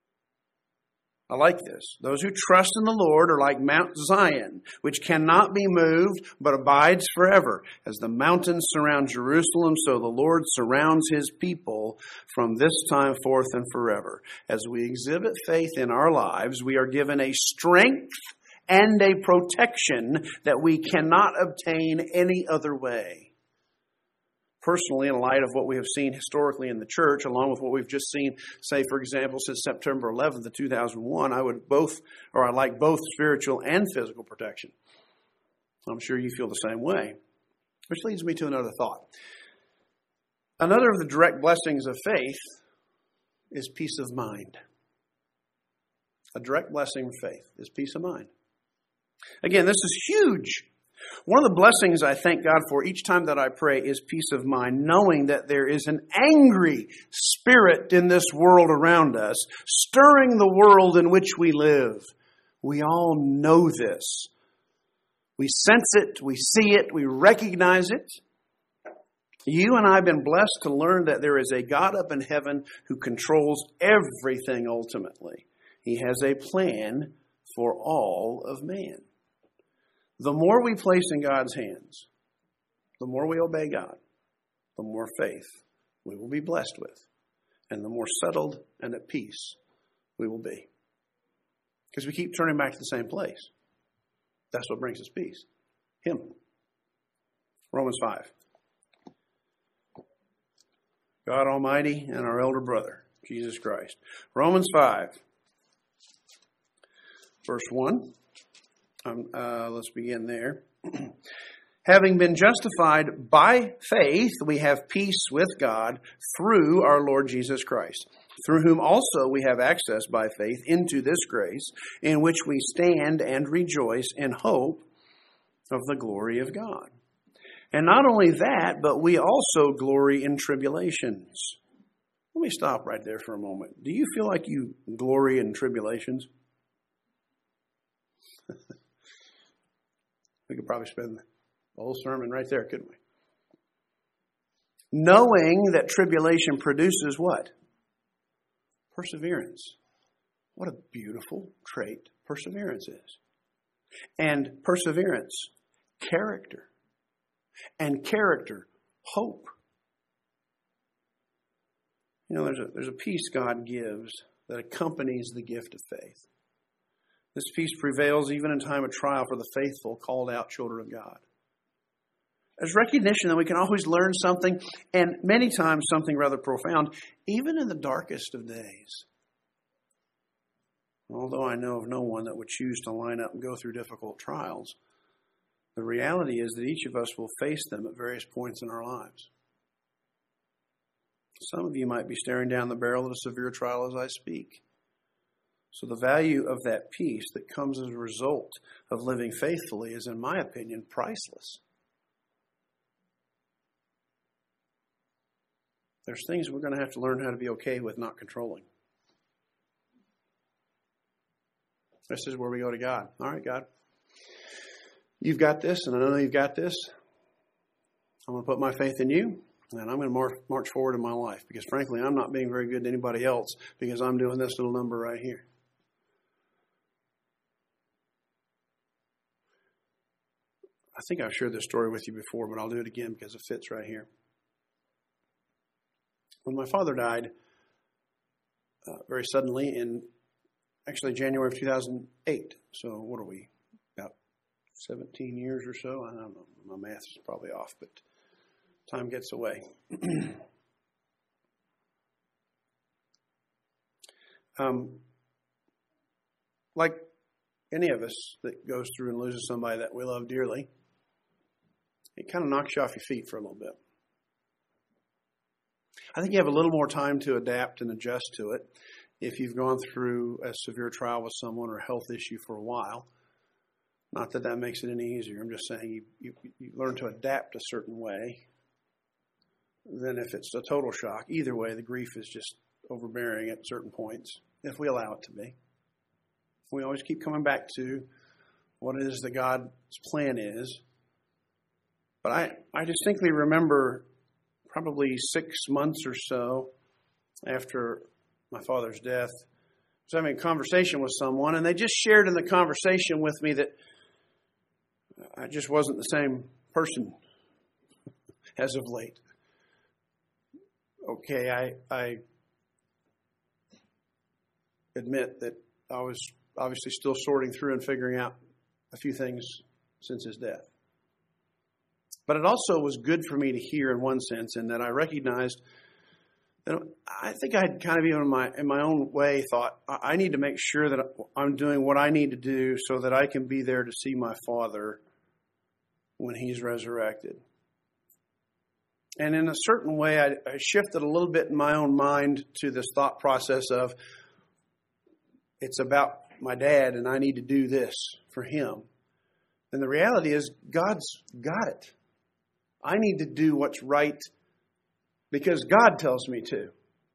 I like this. Those who trust in the Lord are like Mount Zion, which cannot be moved, but abides forever. As the mountains surround Jerusalem, so the Lord surrounds his people from this time forth and forever. As we exhibit faith in our lives, we are given a strength and a protection that we cannot obtain any other way. Personally, in light of what we have seen historically in the church, along with what we've just seen, say, for example, since September eleventh of two thousand one, I would both, or I like both spiritual and physical protection. I'm sure you feel the same way. Which leads me to another thought. Another of the direct blessings of faith is peace of mind. A direct blessing of faith is peace of mind. Again, this is huge. One of the blessings I thank God for each time that I pray is peace of mind, knowing that there is an angry spirit in this world around us, stirring the world in which we live. We all know this. We sense it, we see it, we recognize it. You and I have been blessed to learn that there is a God up in heaven who controls everything ultimately. He has a plan for all of man. The more we place in God's hands, the more we obey God, the more faith we will be blessed with, and the more settled and at peace we will be. Because we keep turning back to the same place. That's what brings us peace. Him. Romans five. God Almighty and our elder brother, Jesus Christ. Romans five, verse one. Um, uh, let's begin there. Having been justified by faith, we have peace with God through our Lord Jesus Christ, through whom also we have access by faith into this grace, in which we stand and rejoice in hope of the glory of God. And not only that, but we also glory in tribulations. Let me stop right there for a moment. Do you feel like you glory in tribulations? We could probably spend the whole sermon right there, couldn't we? Knowing that tribulation produces what? Perseverance. What a beautiful trait perseverance is. And perseverance, character. And character, hope. You know, there's a, there's a peace God gives that accompanies the gift of faith. This peace prevails even in time of trial for the faithful, called out children of God. There's recognition that we can always learn something, and many times something rather profound, even in the darkest of days. Although I know of no one that would choose to line up and go through difficult trials, The reality is that each of us will face them at various points in our lives. Some of you might be staring down the barrel of a severe trial as I speak. So the value of that peace that comes as a result of living faithfully is, in my opinion, priceless. There's things we're going to have to learn how to be okay with not controlling. This is where we go to God. All right, God, you've got this, and I know you've got this. I'm going to put my faith in you, and I'm going to march forward in my life. Because frankly, I'm not being very good to anybody else because I'm doing this little number right here. I think I've shared this story with you before, but I'll do it again because it fits right here. When my father died uh, very suddenly in actually January of two thousand eight, so what are we, about seventeen years or so? I don't know, my math is probably off, but time gets away. um, like any of us that goes through and loses somebody that we love dearly, it kind of knocks you off your feet for a little bit. I think you have a little more time to adapt and adjust to it if you've gone through a severe trial with someone or a health issue for a while. Not that that makes it any easier. I'm just saying you, you, you learn to adapt a certain way than if it's a total shock. Either way, the grief is just overbearing at certain points, if we allow it to be. We always keep coming back to what it is that God's plan is. But I, I distinctly remember probably six months or so after my father's death, I was having a conversation with someone, and they just shared in the conversation with me that I just wasn't the same person as of late. Okay, I, I admit that I was obviously still sorting through and figuring out a few things since his death. But it also was good for me to hear in one sense, in that I recognized that I think I had kind of even in my, in my own way thought, I need to make sure that I'm doing what I need to do so that I can be there to see my father when he's resurrected. And in a certain way, I, I shifted a little bit in my own mind to this thought process of, it's about my dad and I need to do this for him. And the reality is, God's got it. I need to do what's right because God tells me to.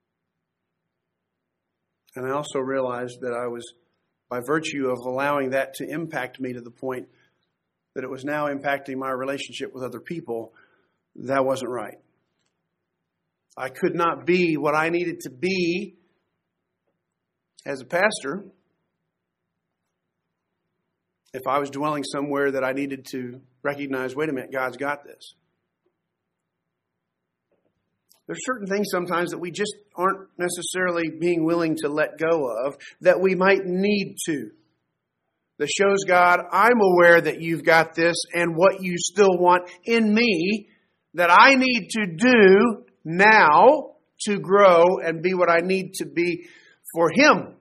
And I also realized that I was, by virtue of allowing that to impact me to the point that it was now impacting my relationship with other people, that wasn't right. I could not be what I needed to be as a pastor if I was dwelling somewhere that I needed to recognize, wait a minute, God's got this. There's certain things sometimes that we just aren't necessarily being willing to let go of that we might need to. That shows God, I'm aware that you've got this and what you still want in me that I need to do now to grow and be what I need to be for Him.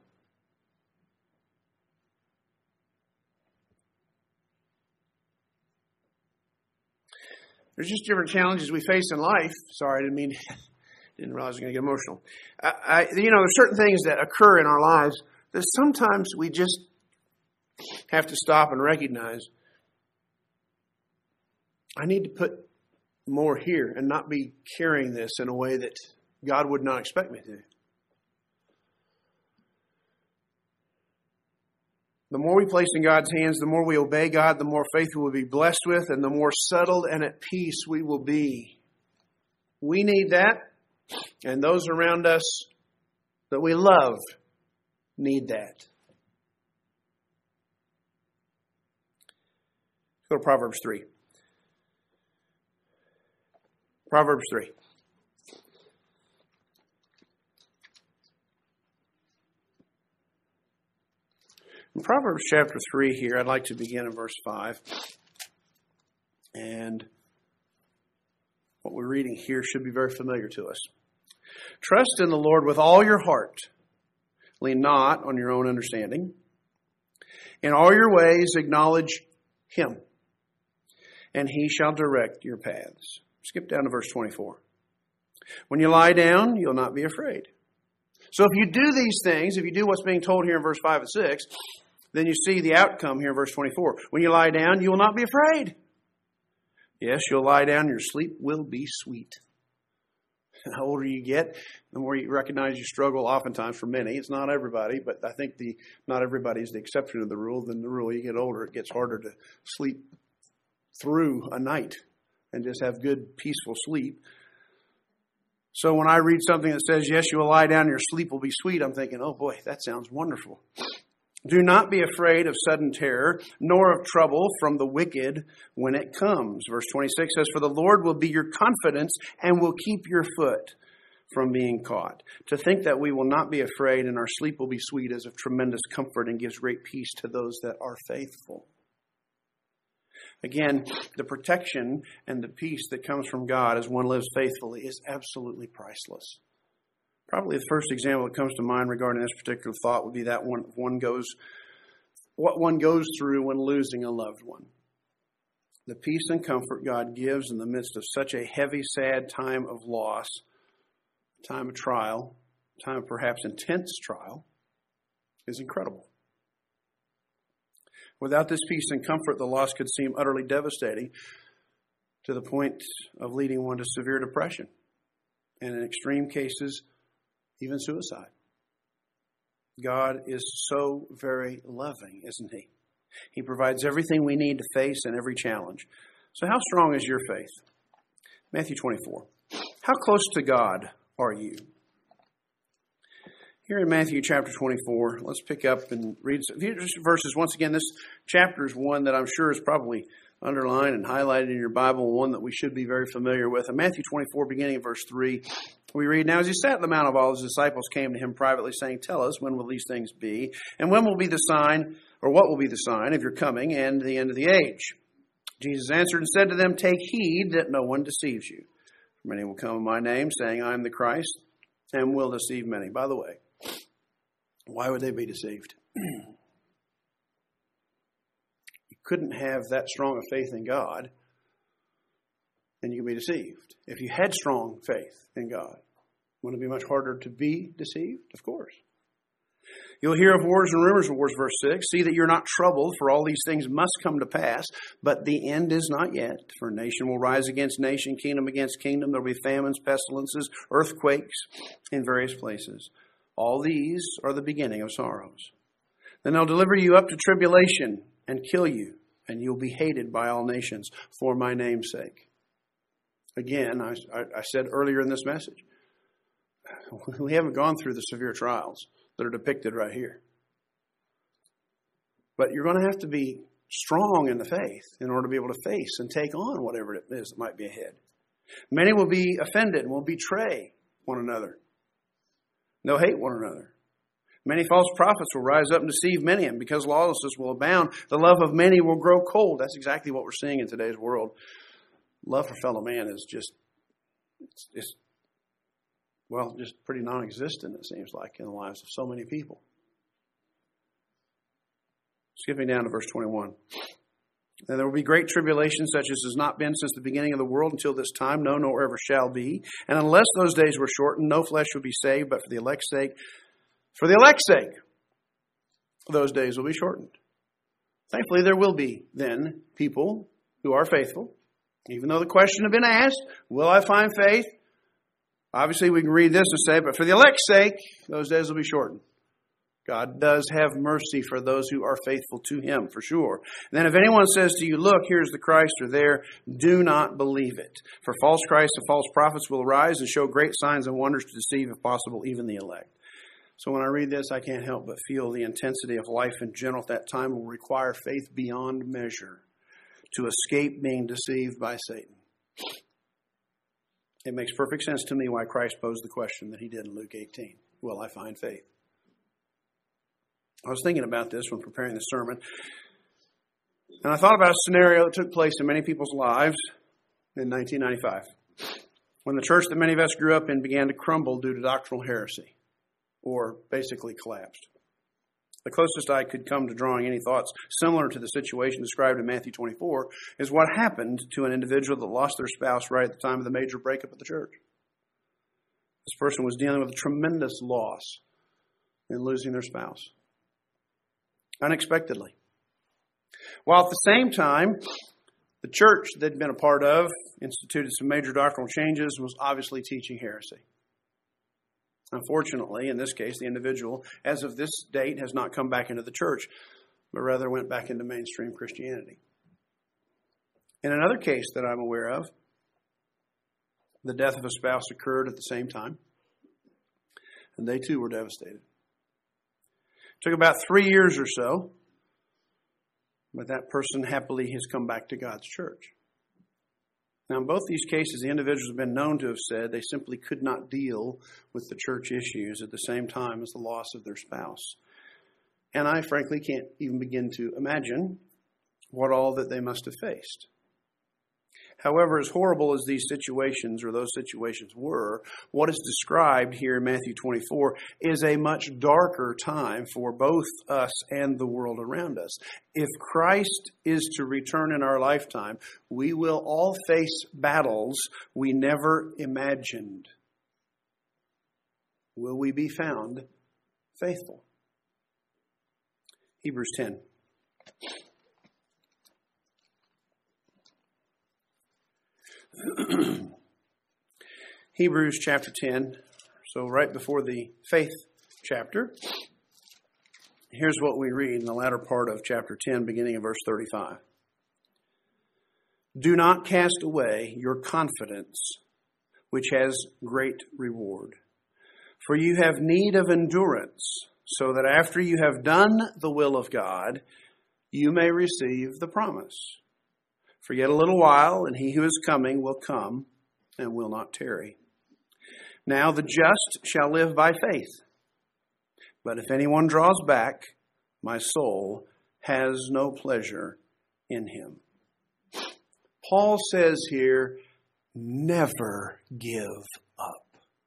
There's just different challenges we face in life. Sorry, I didn't mean, didn't realize I was going to get emotional. I, I, you know, there's certain things that occur in our lives that sometimes we just have to stop and recognize. I need to put more here and not be carrying this in a way that God would not expect me to. The more we place in God's hands, the more we obey God, the more faith we will be blessed with, and the more settled and at peace we will be. We need that, and those around us that we love need that. Go to Proverbs three. Proverbs three. In Proverbs chapter three here, I'd like to begin in verse five. And what we're reading here should be very familiar to us. Trust in the Lord with all your heart. Lean not on your own understanding. In all your ways acknowledge Him. and he shall direct your paths. Skip down to verse twenty-four. When you lie down, you'll not be afraid. So if you do these things, if you do what's being told here in verse five and six, then you see the outcome here in verse twenty-four. When you lie down, you will not be afraid. Yes, you'll lie down, your sleep will be sweet. The older you get, the more you recognize you struggle oftentimes for many. It's not everybody, but I think the not everybody is the exception of the rule. Then the rule, you get older, it gets harder to sleep through a night and just have good, peaceful sleep. So when I read something that says, yes, you will lie down, your sleep will be sweet, I'm thinking, oh boy, that sounds wonderful. Do not be afraid of sudden terror, nor of trouble from the wicked when it comes. Verse twenty-six says, for the Lord will be your confidence and will keep your foot from being caught. To think that we will not be afraid and our sleep will be sweet is of tremendous comfort and gives great peace to those that are faithful. Again, the protection and the peace that comes from God as one lives faithfully is absolutely priceless. Probably the first example that comes to mind regarding this particular thought would be that one, one goes, what one goes through when losing a loved one. The peace and comfort God gives in the midst of such a heavy, sad time of loss, time of trial, time of perhaps intense trial, is incredible. Without this peace and comfort, the loss could seem utterly devastating to the point of leading one to severe depression, and in extreme cases, even suicide. God is so very loving, isn't he? He provides everything we need to face and every challenge. So how strong is your faith? Matthew twenty-four. How close to God are you? Here in Matthew chapter twenty-four, let's pick up and read some verses. Once again, this chapter is one that I'm sure is probably underlined and highlighted in your Bible, one that we should be very familiar with. In Matthew twenty-four, beginning at verse three, we read, now as he sat in the Mount of Olives, his disciples came to him privately, saying, tell us, when will these things be? And when will be the sign, or what will be the sign of your coming and the end of the age? Jesus answered and said to them, take heed that no one deceives you. Many will come in my name, saying, I am the Christ, and will deceive many. By the way, why would they be deceived? You couldn't have that strong a faith in God, and you can be deceived. If you had strong faith in God, wouldn't it be much harder to be deceived? Of course. You'll hear of wars and rumors of wars, verse six. See that you're not troubled, for all these things must come to pass, but the end is not yet. For nation will rise against nation, kingdom against kingdom. There will be famines, pestilences, earthquakes in various places. All these are the beginning of sorrows. Then they'll deliver you up to tribulation and kill you, and you'll be hated by all nations for my name's sake. Again, I, I said earlier in this message, we haven't gone through the severe trials that are depicted right here. But you're going to have to be strong in the faith in order to be able to face and take on whatever it is that might be ahead. Many will be offended and will betray one another. They'll hate one another. Many false prophets will rise up and deceive many, and because lawlessness will abound, the love of many will grow cold. That's exactly what we're seeing in today's world. Love for fellow man is just, it's, it's well, just pretty non-existent, it seems like, in the lives of so many people. Skipping down to verse twenty-one. And there will be great tribulation such as has not been since the beginning of the world until this time, no, nor ever shall be. And unless those days were shortened, no flesh would be saved, but for the elect's sake, for the elect's sake, those days will be shortened. Thankfully, there will be then people who are faithful. Even though the question had been asked, will I find faith? Obviously, we can read this and say, but for the elect's sake, those days will be shortened. God does have mercy for those who are faithful to him, for sure. And then if anyone says to you, look, here's the Christ, or there, do not believe it. For false Christs and false prophets will arise and show great signs and wonders to deceive, if possible, even the elect. So when I read this, I can't help but feel the intensity of life in general at that time will require faith beyond measure to escape being deceived by Satan. It makes perfect sense to me why Christ posed the question that he did in Luke eighteen. Will I find faith? I was thinking about this when preparing the sermon, and I thought about a scenario that took place in many people's lives in nineteen ninety-five, when the church that many of us grew up in began to crumble due to doctrinal heresy, or basically collapsed. The closest I could come to drawing any thoughts similar to the situation described in Matthew twenty-four is what happened to an individual that lost their spouse right at the time of the major breakup of the church. This person was dealing with a tremendous loss in losing their spouse unexpectedly. While at the same time, the church they'd been a part of instituted some major doctrinal changes and was obviously teaching heresy. Unfortunately, in this case, the individual, as of this date, has not come back into the church, but rather went back into mainstream Christianity. In another case that I'm aware of, the death of a spouse occurred at the same time, and they too were devastated. It took about three years or so, but that person happily has come back to God's church. Now, in both these cases, the individuals have been known to have said they simply could not deal with the church issues at the same time as the loss of their spouse. And I frankly can't even begin to imagine what all that they must have faced. However, as horrible as these situations or those situations were, what is described here in Matthew twenty-four is a much darker time for both us and the world around us. If Christ is to return in our lifetime, we will all face battles we never imagined. Will we be found faithful? Hebrews ten. Hebrews chapter ten, so right before the faith chapter. Here's what we read in the latter part of chapter ten, beginning of verse thirty-five. Do not cast away your confidence, which has great reward. For you have need of endurance, so that after you have done the will of God, you may receive the promise. For yet a little while, and he who is coming will come and will not tarry. Now the just shall live by faith. But if anyone draws back, my soul has no pleasure in him. Paul says here, never give up.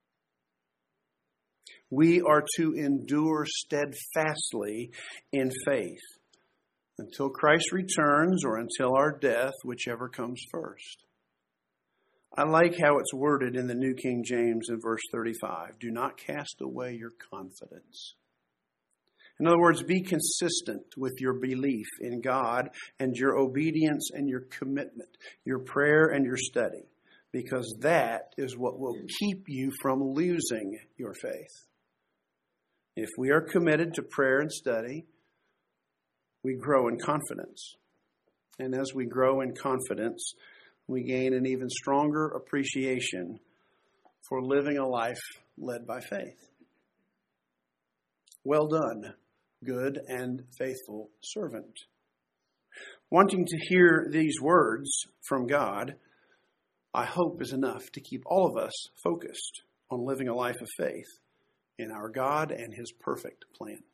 We are to endure steadfastly in faith until Christ returns or until our death, whichever comes first. I like how it's worded in the New King James in verse thirty-five. Do not cast away your confidence. In other words, be consistent with your belief in God and your obedience and your commitment, your prayer and your study, because that is what will keep you from losing your faith. If we are committed to prayer and study, we grow in confidence. And as we grow in confidence, we gain an even stronger appreciation for living a life led by faith. Well done, good and faithful servant. Wanting to hear these words from God, I hope is enough to keep all of us focused on living a life of faith in our God and his perfect plan.